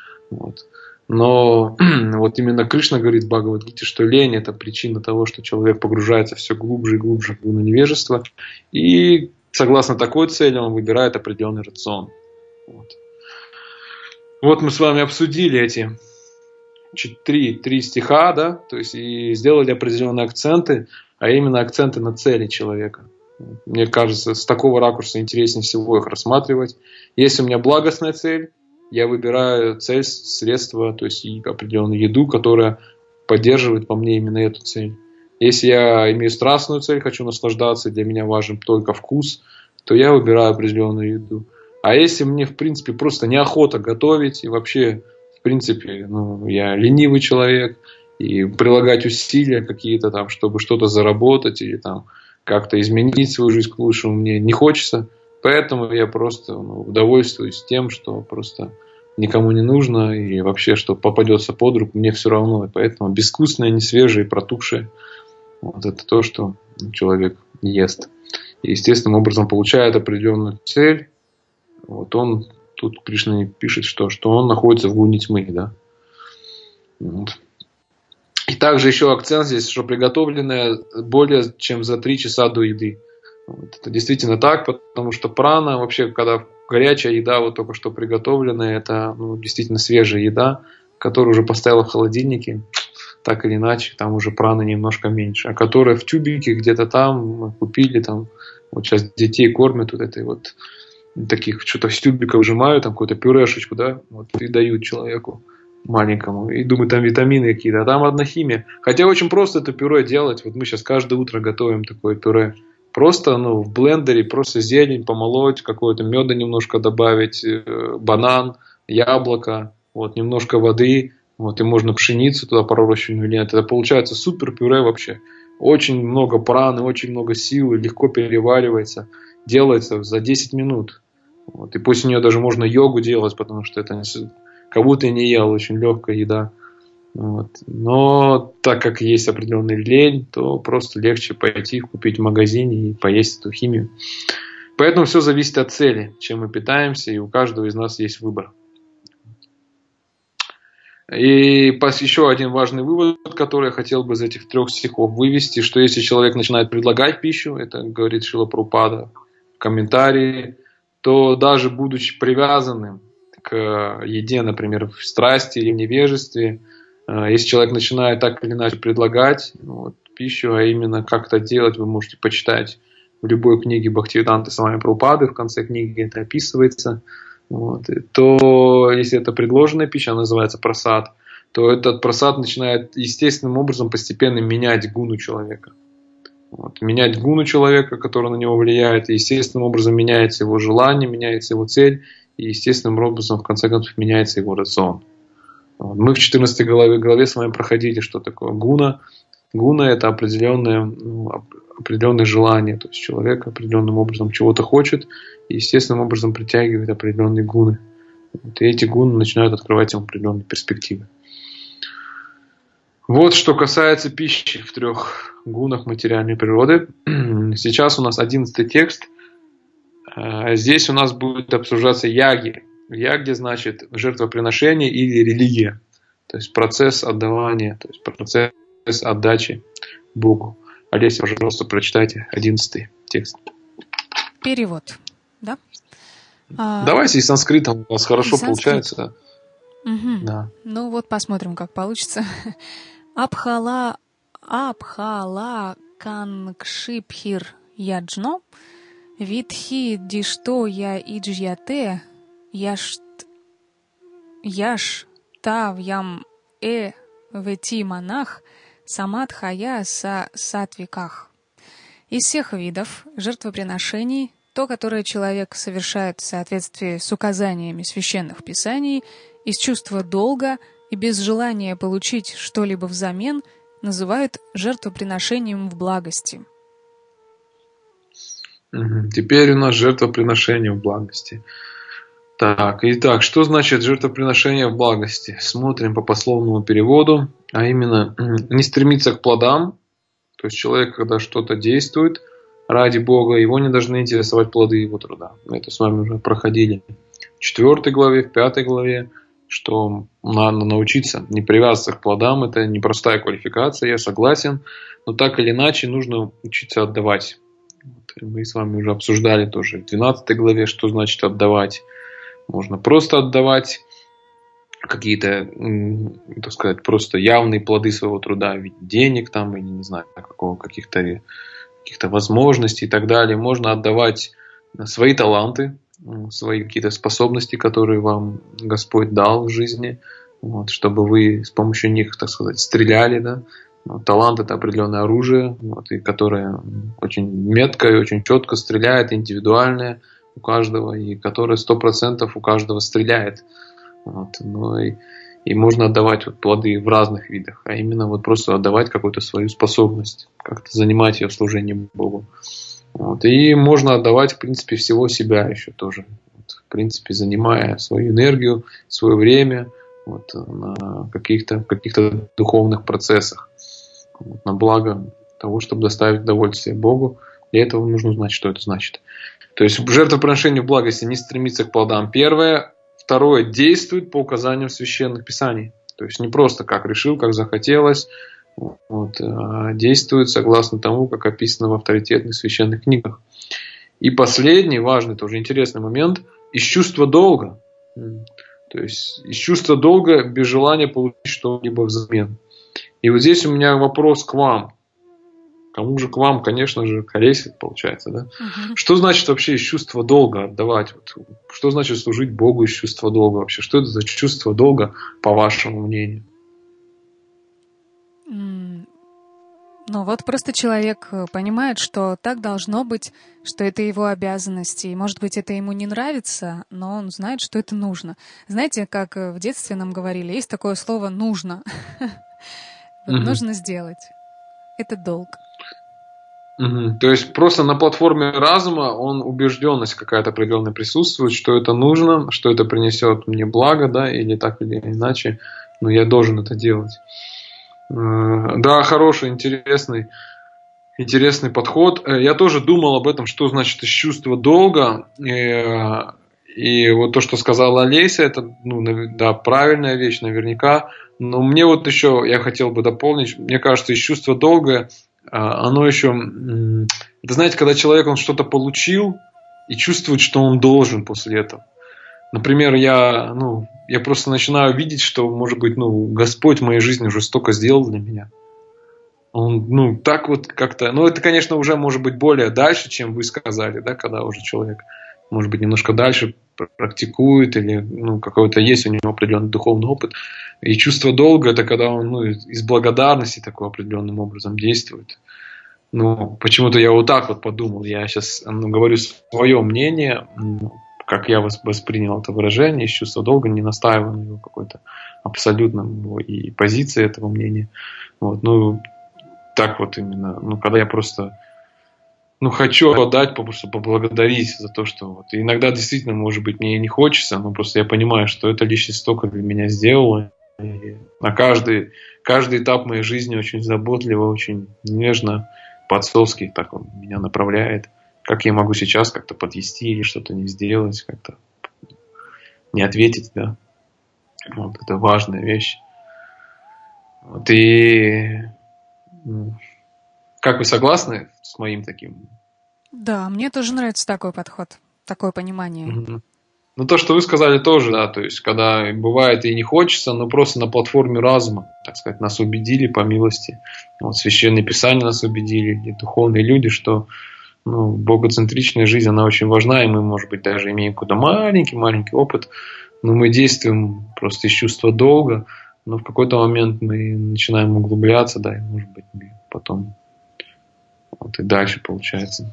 Но именно Кришна говорит в Бхагавад-гите, что лень – это причина того, что человек погружается все глубже и глубже в гуна невежества. И согласно такой цели он выбирает определенный рацион. Мы с вами обсудили эти три стиха, да, то есть и сделали определенные акценты. а именно акценты на цели человека. Мне кажется, с такого ракурса интереснее всего их рассматривать. Если у меня благостная цель, я выбираю цель, средство, то есть определенную еду, которая поддерживает по мне именно эту цель. Если я имею страстную цель, хочу наслаждаться, для меня важен только вкус, то я выбираю определенную еду. А если мне, в принципе, просто неохота готовить, и вообще, в принципе, я ленивый человек, и прилагать усилия какие-то там, чтобы что-то заработать, или там как-то изменить свою жизнь к лучшему, мне не хочется. Поэтому я просто удовольствуюсь тем, что просто никому не нужно, и вообще, что попадется под руку, мне все равно. И поэтому безвкусное, несвежее, протухшее, вот это то, что человек ест. И естественным образом получает определенную цель. Вот он, тут Кришна пишет, что он находится в гуне тьмы, да. Вот. И также еще акцент здесь, что приготовленное более чем за 3 часа до еды. Вот. Это действительно так, потому что прана, вообще, когда горячая еда, вот только что приготовленная, это действительно свежая еда, которую уже поставила в холодильнике, так или иначе, там уже праны немножко меньше. А которая в тюбике где-то там купили, там, вот сейчас детей кормят вот этой вот, таких, что-то с тюбика выжимают, там какую-то пюрешечку, да, вот, и дают человеку маленькому, и думаю, там витамины какие-то, а там одна химия. Хотя очень просто это пюре делать. Вот мы сейчас каждое утро готовим такое пюре. Просто в блендере, просто зелень помолоть, какого-то меда немножко добавить, банан, яблоко, вот, немножко воды, вот, и можно пшеницу туда пророщенную или нет. Это получается супер пюре вообще. Очень много праны, очень много силы, легко переваривается, делается за 10 минут. Вот, и после нее даже можно йогу делать, потому что это как будто и не ел, очень легкая еда. Вот. Но так как есть определенный лень, то просто легче пойти купить в магазине и поесть эту химию. Поэтому все зависит от цели, чем мы питаемся, и у каждого из нас есть выбор. И еще один важный вывод, который я хотел бы из этих 3 стихов вывести, что если человек начинает предлагать пищу, это говорит Шрила Прабхупада в комментарии, то даже будучи привязанным к еде, например, в страсти или в невежестве, если человек начинает так или иначе предлагать пищу, а именно как это делать, вы можете почитать в любой книге Бхактивиданты Свами Прабхупады, в конце книги это описывается, то если это предложенная пища, она называется прасад, то этот прасад начинает естественным образом постепенно менять гуну человека. Менять гуну человека, который на него влияет, и естественным образом меняется его желание, меняется его цель, и естественным образом, в конце концов, меняется его рацион. Мы в 14 главе с вами проходили, что такое гуна. Гуна – это определенное желание. То есть человек определенным образом чего-то хочет и естественным образом притягивает определенные гуны. И эти гуны начинают открывать ему определенные перспективы. Вот что касается пищи в 3 гунах материальной природы. Сейчас у нас 11 текст. Здесь у нас будет обсуждаться яги. Яги значит жертвоприношение или религия. То есть процесс отдавания, то есть процесс отдачи Богу. Олеся, пожалуйста, прочитайте 11 текст. Перевод, да? Давайте и санскритом у вас хорошо получается. Угу. Да. Ну вот посмотрим, как получится. Абхала канкшипхир яджно видхи дишто я иджьяте яш тавьям вети манах самадхая са сатвиках. Из всех видов жертвоприношений то, которое человек совершает в соответствии с указаниями священных писаний, из чувства долга и без желания получить что-либо взамен, называют жертвоприношением в благости. Теперь у нас жертвоприношение в благости. Так, итак, что значит жертвоприношение в благости? Смотрим по пословному переводу, а именно не стремиться к плодам, то есть человек, когда что-то действует ради Бога, его не должны интересовать плоды его труда. Мы это с вами уже проходили в 4 главе, в 5 главе, что надо научиться не привязываться к плодам, это непростая квалификация, я согласен, но так или иначе нужно учиться отдавать. Мы с вами уже обсуждали тоже в 12 главе, что значит отдавать. Можно просто отдавать какие-то, так сказать, просто явные плоды своего труда в виде денег там, или, не знаю, каких-то возможностей и так далее. Можно отдавать свои таланты, свои какие-то способности, которые вам Господь дал в жизни, вот, чтобы вы с помощью них, так сказать, стреляли, да. Талант — это определенное оружие, вот, и которое очень метко и очень четко стреляет, индивидуальное у каждого, и которое 100% у каждого стреляет. Вот, ну, и можно отдавать вот плоды в разных видах, а именно вот просто отдавать какую-то свою способность, как-то занимать ее в служении Богу. Вот, и можно отдавать, в принципе, всего себя еще тоже. Вот, в принципе, занимая свою энергию, свое время вот, на каких-то духовных процессах. Вот, на благо того, чтобы доставить удовольствие Богу. Для этого нужно знать, что это значит. То есть жертвоприношение в благости не стремится к плодам. Первое. Второе. Действует по указаниям священных писаний. То есть не просто как решил, как захотелось. Вот, а действует согласно тому, как описано в авторитетных священных книгах. И последний, важный, тоже интересный момент. Из чувства долга. То есть из чувства долга без желания получить что-либо взамен. И вот здесь у меня вопрос к вам. Кому же к вам? Конечно же, к Олесе, получается, да? Угу. Что значит вообще из чувства долга отдавать? Вот, что значит служить Богу из чувства долга вообще? Что это за чувство долга, по вашему мнению? Ну вот просто человек понимает, что так должно быть, что это его обязанности. И, может быть, это ему не нравится, но он знает, что это нужно. Знаете, как в детстве нам говорили, есть такое слово «нужно». Нужно сделать. Это долг. То есть просто на платформе разума убежденность какая-то определенная присутствует, что это нужно, что это принесет мне благо, да, или так или иначе, но я должен это делать. Да, хороший, интересный подход. Я тоже думал об этом, что значит из чувства долга. И вот то, что сказала Олеся, это, да, правильная вещь наверняка. Но мне вот еще, я хотел бы дополнить, мне кажется, из чувства долга, оно еще, это, знаете, когда человек, он что-то получил и чувствует, что он должен после этого. Например, я просто начинаю видеть, что, может быть, Господь в моей жизни уже столько сделал для меня. Он, так вот как-то, это, конечно, уже может быть более дальше, чем вы сказали, да, когда уже человек, может быть, немножко дальше практикует или, какой-то есть у него определенный духовный опыт. И чувство долга — это когда он, из благодарности такой определенным образом действует. Почему-то я вот так вот подумал. Я сейчас говорю свое мнение, как я воспринял это выражение, из чувства долга, не настаиваю на его какой-то абсолютном и позиции этого мнения. Вот, так вот именно, когда я просто хочу отдать, просто поблагодарить за то, что вот. И иногда действительно, может быть, мне не хочется, но просто я понимаю, что эта личность столько для меня сделала. И на каждый этап моей жизни очень заботливо, очень нежно, по-отцовски так он меня направляет. Как я могу сейчас как-то подвести или что-то не сделать, как-то не ответить, да. Вот это важная вещь. Вот, и как вы согласны с моим таким? Да, мне тоже нравится такой подход, такое понимание. Угу. То, что вы сказали, тоже, да, то есть, когда бывает и не хочется, но просто на платформе разума, так сказать, нас убедили по милости, вот священные писания нас убедили, и духовные люди, что богоцентричная жизнь, она очень важна, и мы, может быть, даже имеем какой-то маленький опыт, но мы действуем просто из чувства долга, но в какой-то момент мы начинаем углубляться, да, и, может быть, мы потом вот и дальше получается.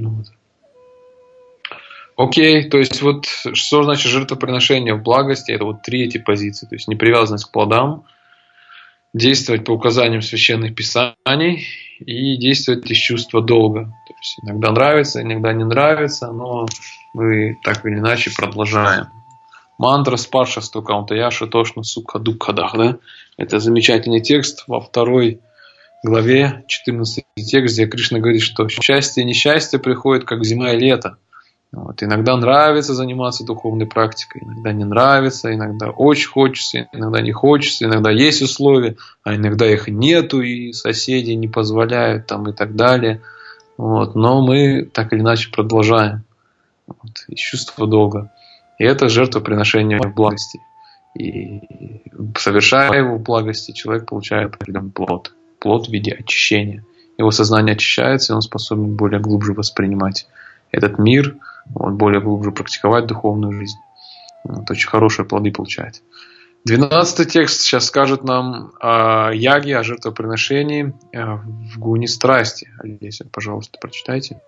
Окей, то есть вот что значит жертвоприношение в благости? Это вот 3 эти позиции, то есть непривязанность к плодам, действовать по указаниям священных писаний и действовать из чувства долга. То есть иногда нравится, иногда не нравится, но мы так или иначе продолжаем. Мантра спарша стукаунтая шатошна сукха дукхадах, да? Это замечательный текст во 2 главе, 14 текст, где Кришна говорит, что счастье и несчастье приходит как зима и лето. Вот. Иногда нравится заниматься духовной практикой, иногда не нравится, иногда очень хочется, иногда не хочется, иногда есть условия, а иногда их нету, и соседи не позволяют там, и так далее. Вот. Но мы так или иначе продолжаем из чувства долга. И это жертвоприношение в благости. И совершая его в благости, человек получает определенный плод. Плод в виде очищения. Его сознание очищается, и он способен более глубже воспринимать этот мир, более глубже практиковать духовную жизнь. Очень хорошие плоды получает. 12 текст сейчас скажет нам о яге, о жертвоприношении в гуне страсти. Олеся, пожалуйста, прочитайте.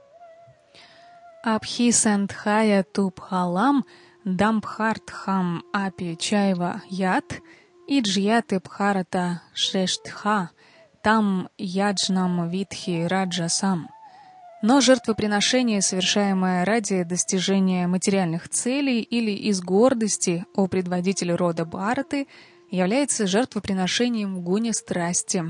Абхисандхая тубхалам дамбхартхам апи чайва ят иджьяты бхарата шрештха там яджнам витхи раджасам. Но жертвоприношение, совершаемое ради достижения материальных целей или из гордости о предводителе рода Бхараты, является жертвоприношением в гуне страсти.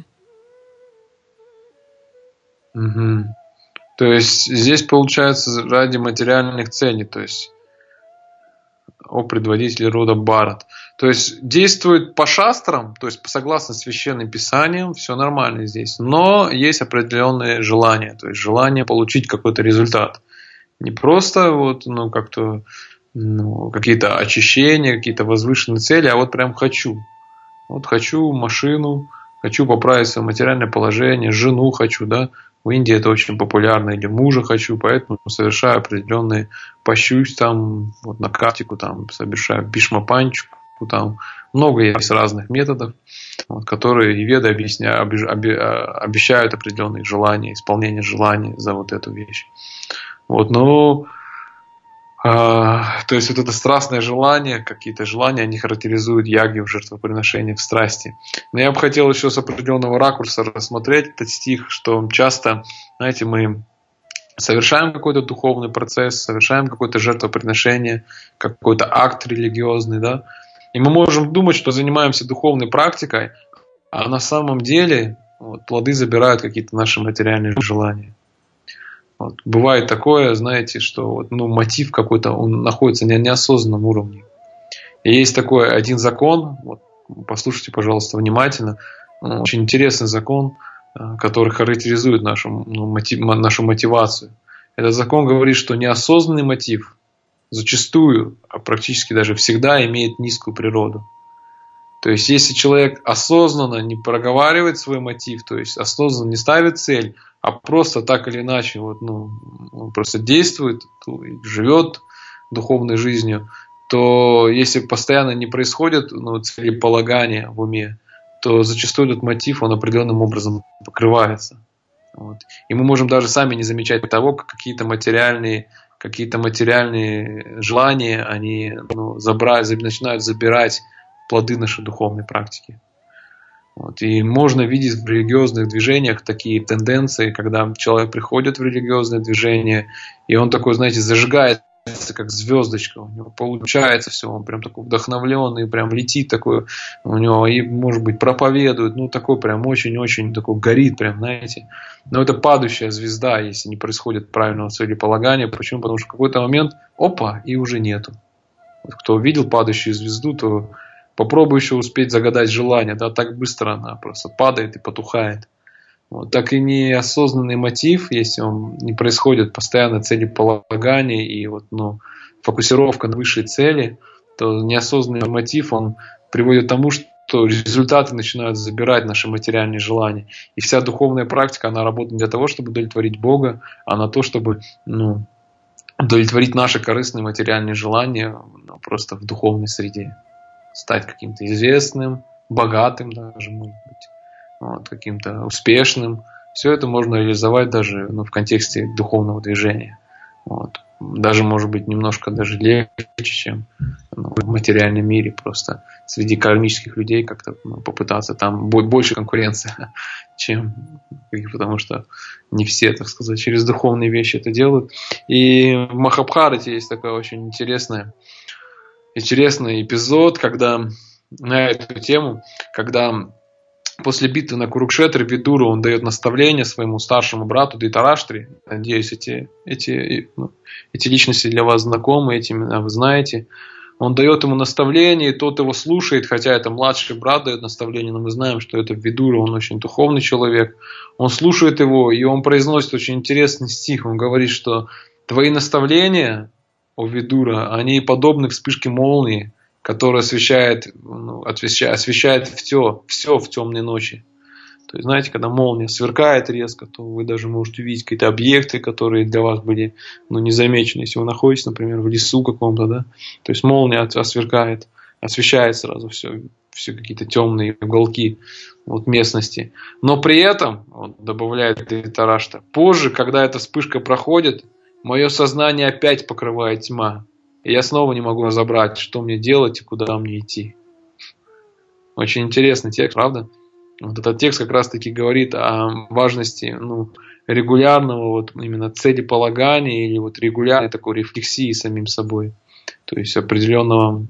Угу. То есть здесь получается ради материальных целей, то есть о предводителе рода Бхарат. То есть действует по шастрам, то есть согласно священным писаниям, все нормально здесь. Но есть определенные желания, то есть желание получить какой-то результат. Не просто как-то какие-то очищения, какие-то возвышенные цели, а вот прям хочу. Вот хочу машину, хочу поправить свое материальное положение, жену хочу, да. В Индии это очень популярно, или мужа хочу, поэтому совершаю определенные, пощусь там, на картику, там, совершаю бишмапанчику, там, много есть разных методов, которые и веды обещают определенные желания, исполнение желаний за вот эту вещь. То есть это страстное желание, какие-то желания, они характеризуют яги в жертвоприношении, в страсти. Но я бы хотел еще с определенного ракурса рассмотреть этот стих, что часто, знаете, мы совершаем какой-то духовный процесс, совершаем какое-то жертвоприношение, какой-то акт религиозный, да, и мы можем думать, что занимаемся духовной практикой, а на самом деле плоды забирают какие-то наши материальные желания. Бывает такое, знаете, что мотив какой-то, он находится на неосознанном уровне. И есть такой один закон, послушайте, пожалуйста, внимательно, очень интересный закон, который характеризует нашу мотивацию. Этот закон говорит, что неосознанный мотив зачастую, а практически даже всегда имеет низкую природу. То есть, если человек осознанно не проговаривает свой мотив, то есть осознанно не ставит цель, а просто так или иначе он просто действует, живет духовной жизнью, то если постоянно не происходит целеполагание в уме, то зачастую этот мотив, он определенным образом покрывается. И мы можем даже сами не замечать того, как какие-то материальные желания, они начинают забирать плоды нашей духовной практики. И можно видеть в религиозных движениях такие тенденции, когда человек приходит в религиозное движение, и он такой, знаете, зажигается, как звездочка, у него получается все, он прям такой вдохновленный, прям летит такой, у него, и, может быть, проповедует, такой прям очень-очень такой горит, прям, знаете. Но это падающая звезда, если не происходит правильного целеполагания. Почему? Потому что в какой-то момент, опа, и уже нету. Кто видел падающую звезду, то попробуй еще успеть загадать желание, да, так быстро она просто падает и потухает. Так и неосознанный мотив, если он не происходит постоянно целеполагание и фокусировка на высшей цели, то неосознанный мотив, он приводит к тому, что результаты начинают забирать наши материальные желания. И вся духовная практика, она работает не для того, чтобы удовлетворить Бога, а на то, чтобы удовлетворить наши корыстные материальные желания просто в духовной среде. Стать каким-то известным, богатым даже, может быть, каким-то успешным. Все это можно реализовать даже в контексте духовного движения. Даже, может быть, немножко даже легче, чем в материальном мире. Просто среди кармических людей как-то попытаться. Там будет больше конкуренция, потому что не все, так сказать, через духовные вещи это делают. И в Махабхарате есть такой очень интересный эпизод, когда на эту тему, когда после битвы на Курукшетре Видура, он дает наставление своему старшему брату Дритараштре. Надеюсь, эти личности для вас знакомы, эти имена вы знаете. Он дает ему наставление, и тот его слушает, хотя это младший брат дает наставление, но мы знаем, что это Видура, он очень духовный человек. Он слушает его, и он произносит очень интересный стих. Он говорит, что твои наставления, о Видура, они подобны вспышке молнии, который освещает все в темной ночи. То есть, знаете, когда молния сверкает резко, то вы даже можете увидеть какие-то объекты, которые для вас были незамечены. Если вы находитесь, например, в лесу каком-то, да, то есть молния сверкает, освещает сразу все какие-то темные уголки местности. Но при этом, добавляет Тарашта, позже, когда эта вспышка проходит, мое сознание опять покрывает тьма. И я снова не могу разобрать, что мне делать и куда мне идти. Очень интересный текст, правда? Этот текст как раз-таки говорит о важности регулярного именно целеполагания или регулярной такой рефлексии самим собой. То есть определенного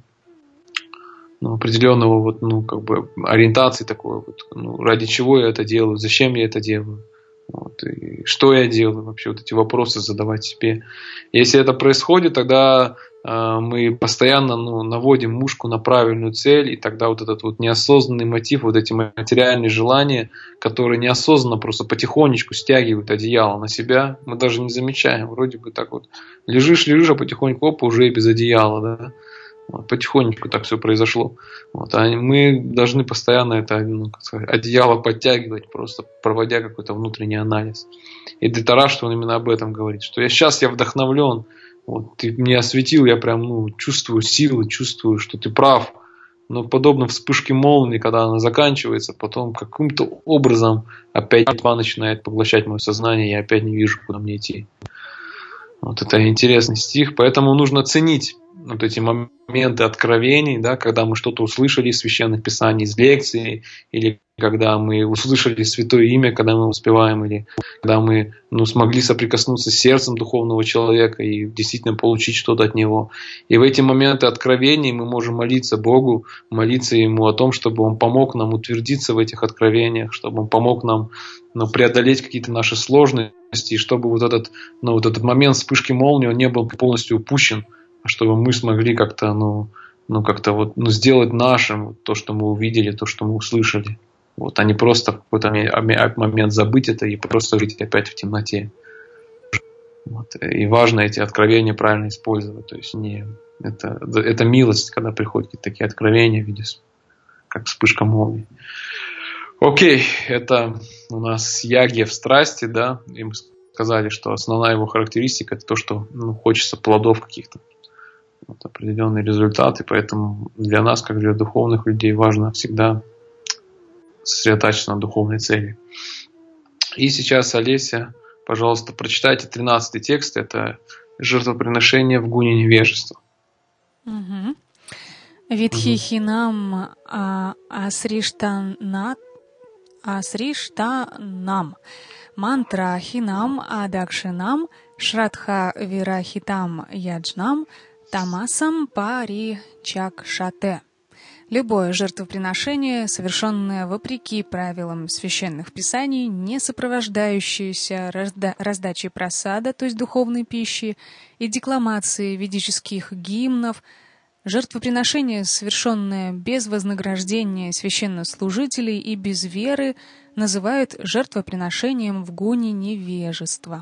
ориентации такой, ради чего я это делаю, зачем я это делаю, и что я делаю, вообще эти вопросы задавать себе. Если это происходит, тогда мы постоянно наводим мушку на правильную цель, и тогда этот неосознанный мотив, эти материальные желания, которые неосознанно просто потихонечку стягивают одеяло на себя, мы даже не замечаем, вроде бы так лежишь, а потихоньку уже и без одеяла, да. Потихонечку так все произошло. А мы должны постоянно это одеяло подтягивать, просто проводя какой-то внутренний анализ. И Тарашта, он именно об этом говорит, что я вдохновлен, ты меня осветил, я прям чувствую силы, чувствую, что ты прав. Но подобно вспышке молнии, когда она заканчивается, потом каким-то образом опять тьма начинает поглощать мое сознание, я опять не вижу, куда мне идти. Это интересный стих, поэтому нужно ценить эти моменты откровений, да, когда мы что-то услышали из священных писаний, из лекций, или когда мы услышали святое имя, когда мы воспеваем, или когда мы смогли соприкоснуться с сердцем духовного человека и действительно получить что-то от него. И в эти моменты откровений мы можем молиться Богу, молиться Ему о том, чтобы Он помог нам утвердиться в этих откровениях, чтобы Он помог нам преодолеть какие-то наши сложности, и чтобы этот момент вспышки молнии, он не был полностью упущен, а чтобы мы смогли как-то сделать нашим то, что мы увидели, то, что мы услышали. А не просто в какой-то момент забыть это и просто жить опять в темноте. И важно эти откровения правильно использовать. То есть это милость, когда приходят такие откровения в виде как вспышка молнии. Окей, это у нас яги в страсти, да, и мы сказали, что основная его характеристика это то, что хочется плодов каких-то, определенный результат, и поэтому для нас, как для духовных людей, важно всегда сосредотачиваться на духовной цели. И сейчас, Олеся, пожалуйста, прочитайте 13-й текст, это жертвоприношение в гуне невежества. Угу. Видхихинам асриштанам мантрахинам адакшинам шрадха вирахитам яджнам тамасам паричакшате. Любое жертвоприношение, совершенное вопреки правилам священных писаний, не сопровождающееся раздачей прасада, то есть духовной пищи, и декламацией ведических гимнов, жертвоприношение, совершенное без вознаграждения священнослужителей и без веры, называют жертвоприношением в гуне невежества.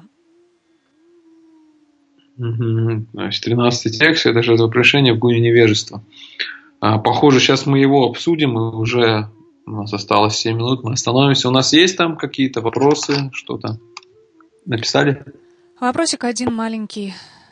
Значит, 13-й текст – это жертвоприношение в гуне невежества. Похоже, сейчас мы его обсудим, и уже у нас осталось 7 минут, мы остановимся. У нас есть там какие-то вопросы, что-то написали? Вопросик один маленький.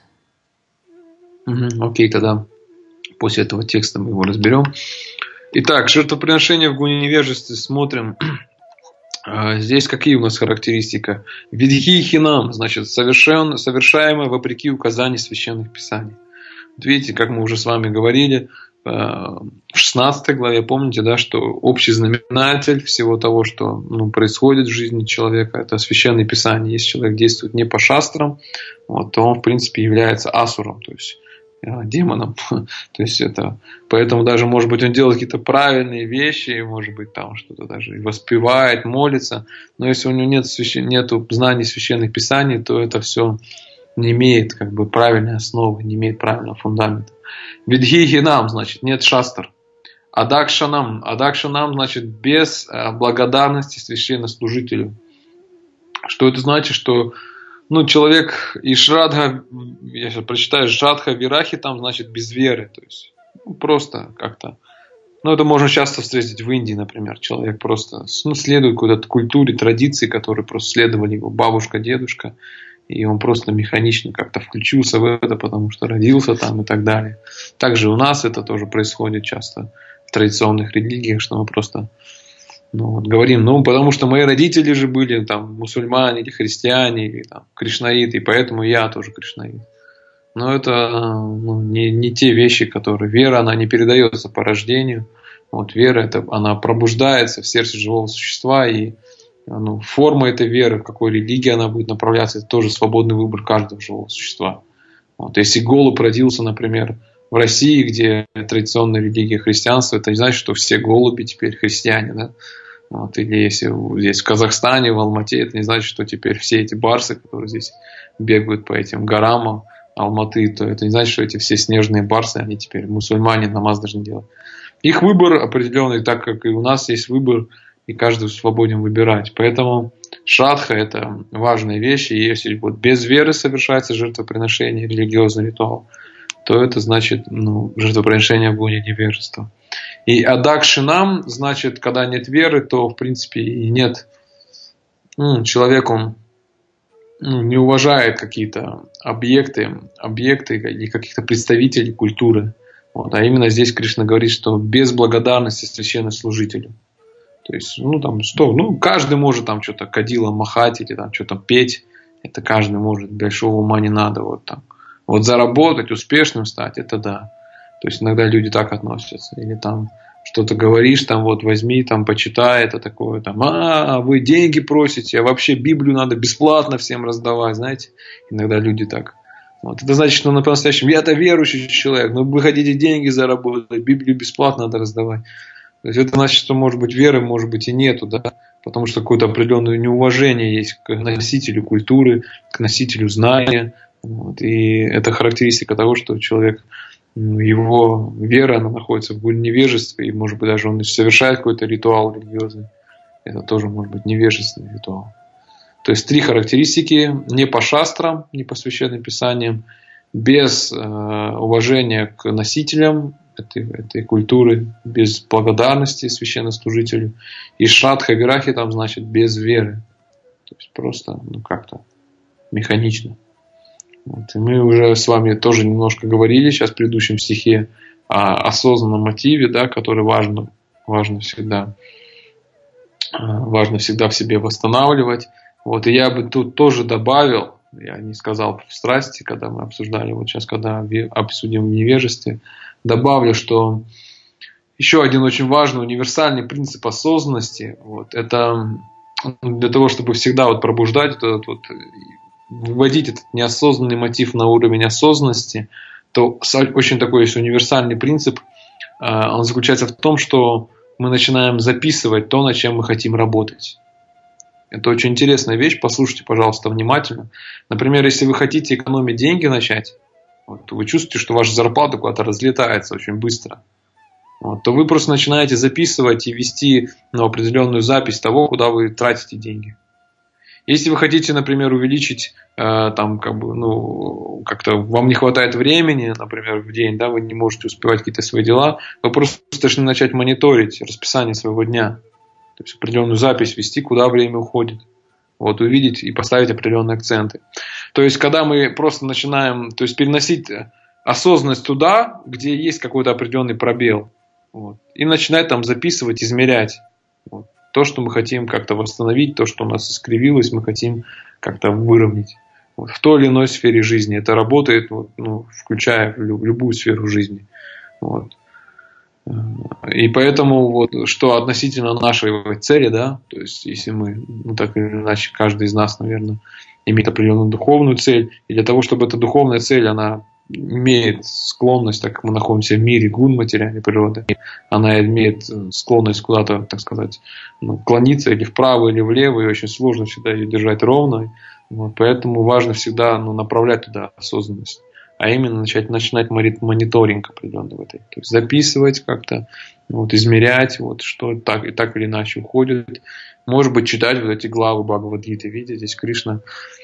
Окей, тогда после этого текста мы его разберем. Итак, жертвоприношение в гуне невежества смотрим. Здесь какие у нас характеристики? Видхихинам, значит, совершаемое вопреки указаний священных писаний. Вот видите, как мы уже с вами говорили, в 16 главе, помните, да, что общий знаменатель всего того, что происходит в жизни человека, это священное писание. Если человек действует не по шастрам, то он, в принципе, является асуром, то есть демоном. То есть поэтому даже, может быть, он делает какие-то правильные вещи, может быть, там что-то даже воспевает, молится, но если у него нет знаний священных писаний, то это все не имеет правильной основы, не имеет правильного фундамента. Видхихинам, значит, нет шастр. Адакшанам, значит, без благодарности священнослужителю. Что это значит? Что человек и шрадха, я сейчас прочитаю, шрадха вирахи, там значит без веры. То есть Просто как-то. Ну, это можно часто встретить в Индии, например. Человек просто следует куда-то культуре, традиции, которые просто следовали его бабушка, дедушка. И он просто механично как-то включился в это, потому что родился там и так далее. Также у нас это тоже происходит часто в традиционных религиях, что мы просто говорим, потому что мои родители же были там мусульмане или христиане, или там кришнаиты, и поэтому я тоже кришнаит. Но это не те вещи, которые... Вера, она не передается по рождению. Вера, она пробуждается в сердце живого существа, и форма этой веры, в какой религии она будет направляться, это тоже свободный выбор каждого живого существа. Если голубь родился, например, в России, где традиционная религия христианства, это не значит, что все голуби теперь христиане, да? Или если здесь в Казахстане, в Алмате, это не значит, что теперь все эти барсы, которые здесь бегают по этим горам Алматы, то это не значит, что эти все снежные барсы, они теперь мусульмане, намаз должны делать. Их выбор определенный, так как и у нас есть выбор, и каждый свободен выбирать. Поэтому шрадха – это важная вещь, и если без веры совершается жертвоприношение, религиозный ритуал, то это значит, жертвоприношение в гуне невежества. И адакшинам, значит, когда нет веры, то в принципе и нет, человек, он не уважает какие-то объекты или каких-то представителей культуры. А именно здесь Кришна говорит, что без благодарности священнослужителю. То есть, каждый может там что-то кадилом махать или там что-то петь. Это каждый может, большого ума не надо. Заработать, успешным стать, это да. То есть иногда люди так относятся. Или там что-то говоришь, там возьми, там почитай, это такое, там, вы деньги просите, а вообще Библию надо бесплатно всем раздавать, знаете. Иногда люди так. Это значит, что по-настоящему я-то верующий человек, но вы хотите деньги заработать, Библию бесплатно надо раздавать. То есть это значит, что может быть веры, может быть и нету, да, потому что какое-то определенное неуважение есть к носителю культуры, к носителю знания. И это характеристика того, что человек, его вера, она находится в невежестве, и может быть даже он совершает какой-то ритуал религиозный. Это тоже может быть невежественный ритуал. То есть 3 характеристики: не по шастрам, не по священным писаниям, без уважения к носителям этой культуры, без благодарности священнослужителю, и шрадха вирахи там значит без веры. То есть просто как-то механично. И мы уже с вами тоже немножко говорили сейчас в предыдущем стихе о осознанном мотиве, да, который важно всегда в себе восстанавливать. И я бы тут тоже добавил, я не сказал в страсти, когда мы обсуждали, сейчас, когда обсудим в невежестве, добавлю, что еще один очень важный универсальный принцип осознанности, это для того, чтобы всегда пробуждать выводить этот неосознанный мотив на уровень осознанности, то очень такой есть универсальный принцип. Он заключается в том, что мы начинаем записывать то, над чем мы хотим работать. Это очень интересная вещь, послушайте, пожалуйста, внимательно. Например, если вы хотите экономить деньги начать, то вы чувствуете, что ваша зарплата куда-то разлетается очень быстро, то вы просто начинаете записывать и вести определенную запись того, куда вы тратите деньги. Если вы хотите, например, увеличить, как-то вам не хватает времени, например, в день, да, вы не можете успевать какие-то свои дела, вы просто должны начать мониторить расписание своего дня. То есть определенную запись вести, куда время уходит. Увидеть и поставить определенные акценты. То есть, когда мы просто начинаем переносить осознанность туда, где есть какой-то определенный пробел. И начинать там записывать, измерять. То, что мы хотим как-то восстановить, то, что у нас искривилось, мы хотим как-то выровнять. В той или иной сфере жизни. Это работает, включая любую сферу жизни. И поэтому, что относительно нашей цели, да, то есть, если мы, так или иначе, каждый из нас, наверное, имеет определенную духовную цель, и для того, чтобы эта духовная цель, она имеет склонность, так как мы находимся в мире гун материальной природы, она имеет склонность куда-то, так сказать, клониться или вправо, или влево, и очень сложно всегда ее держать ровно. Поэтому важно всегда направлять туда осознанность. А именно начинать мониторинг определенный в этой. То есть записывать как-то, измерять, что так или иначе уходит. Может быть, читать эти главы Бхагавад-гиты, видите, здесь Кришна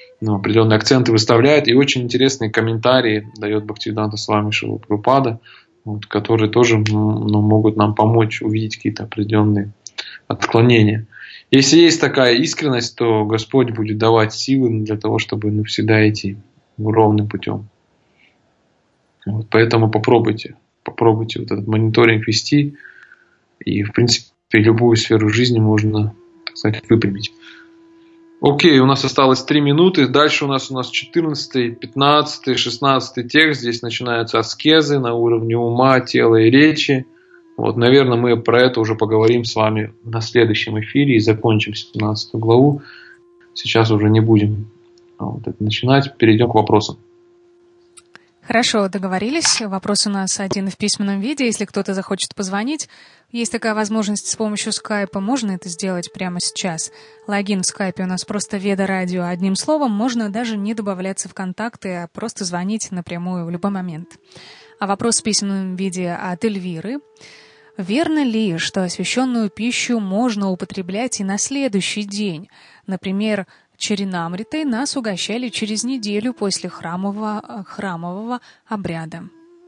определенные акценты выставляет. И очень интересные комментарии дает Бхактивиданта Свами Шрила Прабхупада вот, которые тоже могут нам помочь увидеть какие-то определенные отклонения. Если есть такая искренность, то Господь будет давать силы для того, чтобы всегда идти ровным путем. Вот, поэтому попробуйте вот этот мониторинг вести, и, в принципе, любую сферу жизни можно, так сказать, выпрямить. Окей, у нас осталось 3 минуты. Дальше у нас 14, 15, 16 текст. Здесь начинаются аскезы на уровне ума, тела и речи. Вот, наверное, мы про это уже поговорим с вами на следующем эфире и закончим 17 главу. Сейчас уже не будем вот это начинать. Перейдем к вопросам. Хорошо, договорились. Вопрос у нас один в письменном виде. Если кто-то захочет позвонить, есть такая возможность с помощью скайпа. Можно это сделать прямо сейчас. Логин в скайпе у нас просто Веда Радио. Одним словом, можно даже не добавляться в контакты, а просто звонить напрямую в любой момент. А вопрос в письменном виде от Эльвиры. Верно ли, что освященную пищу можно употреблять и на следующий день? Например, Чаринамритой нас угощали через неделю после храмового обряда.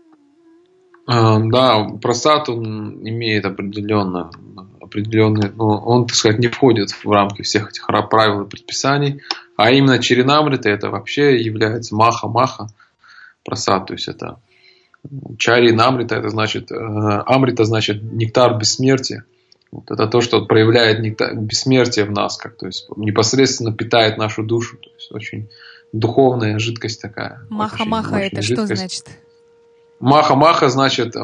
Да, просад он имеет определенный, он, так сказать, не входит в рамки всех этих правил и предписаний, а именно Чаринамрита это вообще является маха просад, то есть это Чаринамрита, это значит, амрита значит нектар бессмертия. Вот это то, что проявляет бессмертие в нас, то есть непосредственно питает нашу душу. То есть очень духовная жидкость такая. Маха-маха это жидкость. Что значит? Маха значит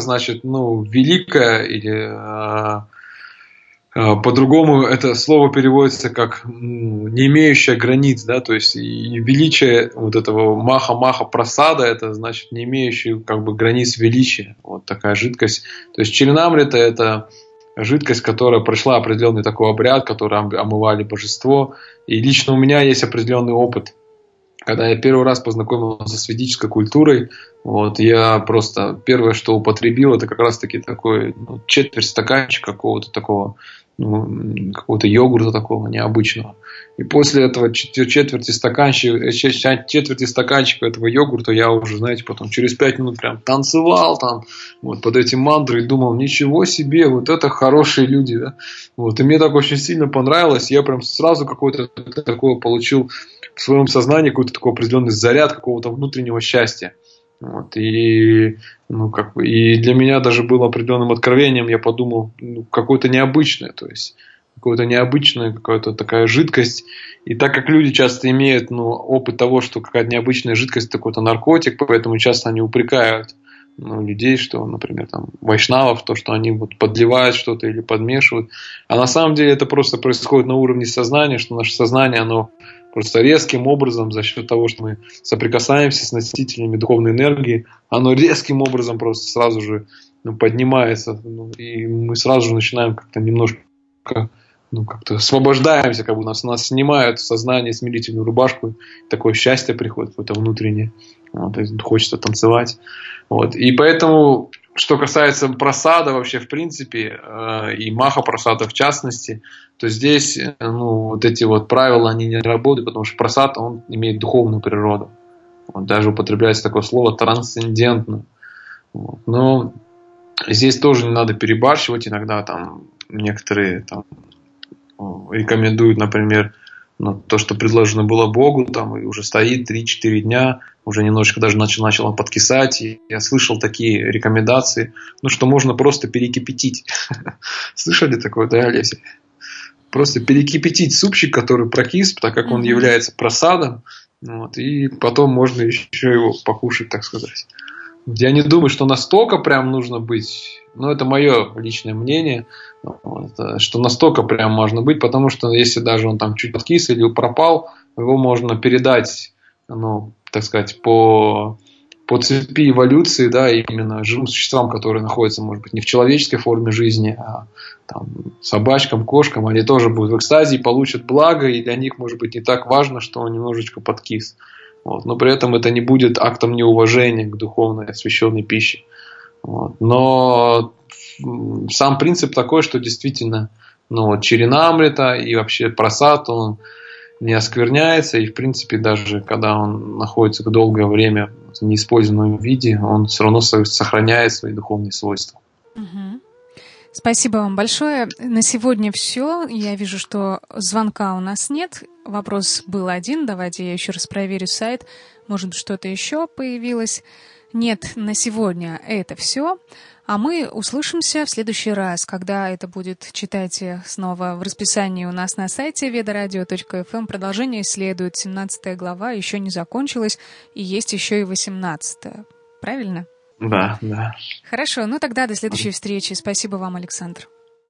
великая, или по-другому это слово переводится как не имеющая границ, да, то есть и величие вот этого маха прасада, это значит не имеющий границ величия. Вот такая жидкость. То есть Чаринамрита это жидкость, которая прошла определенный такой обряд, который омывали божество. И лично у меня есть определенный опыт. Когда я первый раз познакомился с ведической культурой, вот, я просто первое, что употребил, это как раз-таки такой четверть стаканчика какого-то такого, какого-то йогурта такого необычного. И после этого четверти стаканчика этого йогурта я уже, знаете, потом через 5 минут прям танцевал там, вот, под эти мантры и думал, ничего себе, вот это хорошие люди, да. Вот, и мне так очень сильно понравилось, я прям сразу какое-то такое получил в своем сознании, какой-то такой определенный заряд какого-то внутреннего счастья. Вот, и для меня даже было определенным откровением, я подумал, какое-то необычное, то есть какое-то необычная какая-то такая жидкость. И так как люди часто имеют опыт того, что какая-то необычная жидкость это какой-то наркотик, поэтому часто они упрекают людей, что, например, там, вайшнавов, то, что они вот подливают что-то или подмешивают. А на самом деле это просто происходит на уровне сознания, что наше сознание, оно просто резким образом, за счет того, что мы соприкасаемся с носителями духовной энергии, оно резким образом просто сразу же поднимается. И мы сразу же начинаем как-то немножко как-то освобождаемся, как бы нас снимают сознание, смирительную рубашку, такое счастье приходит, какое-то внутреннее, вот, хочется танцевать. Вот. И поэтому, что касается прасада вообще в принципе, и маха прасада в частности, то здесь вот эти вот правила, они не работают, потому что прасад, он имеет духовную природу. Вот, даже употребляется такое слово трансцендентно. Вот. Но здесь тоже не надо перебарщивать, иногда там некоторые там рекомендуют, например, то, что предложено было Богу, там и уже стоит 3-4 дня, уже немножечко даже начало подкисать. И я слышал такие рекомендации, что можно просто перекипятить. Слышали такое, да, Олеся? Просто перекипятить супчик, который прокис, так как он является просадом, вот, и потом можно еще его покушать, так сказать. Я не думаю, что настолько прям нужно быть, это мое личное мнение, вот, что настолько прям можно быть, потому что если даже он там чуть подкис или пропал, его можно передать, так сказать, по цепи эволюции, да, именно живым существам, которые находятся, может быть, не в человеческой форме жизни, а там, собачкам, кошкам, они тоже будут в экстазе и получат благо, и для них, может быть, не так важно, что он немножечко подкис. Вот. Но при этом это не будет актом неуважения к духовной освященной пище. Вот. Но сам принцип такой, что действительно Чаринамрита и вообще прасад, он не оскверняется, и, в принципе, даже когда он находится долгое время в неиспользованном виде, он все равно сохраняет свои духовные свойства. Угу. Спасибо вам большое. На сегодня все. Я вижу, что звонка у нас нет. Вопрос был один. Давайте я еще раз проверю сайт. Может быть, что-то еще появилось. Нет, на сегодня это все. А мы услышимся в следующий раз, когда это будет, читайте снова в расписании у нас на сайте vedoradio.fm. Продолжение следует. 17 глава еще не закончилась, и есть еще и 18. Правильно? Да, да. Хорошо, ну тогда до следующей встречи. Спасибо вам, Александр.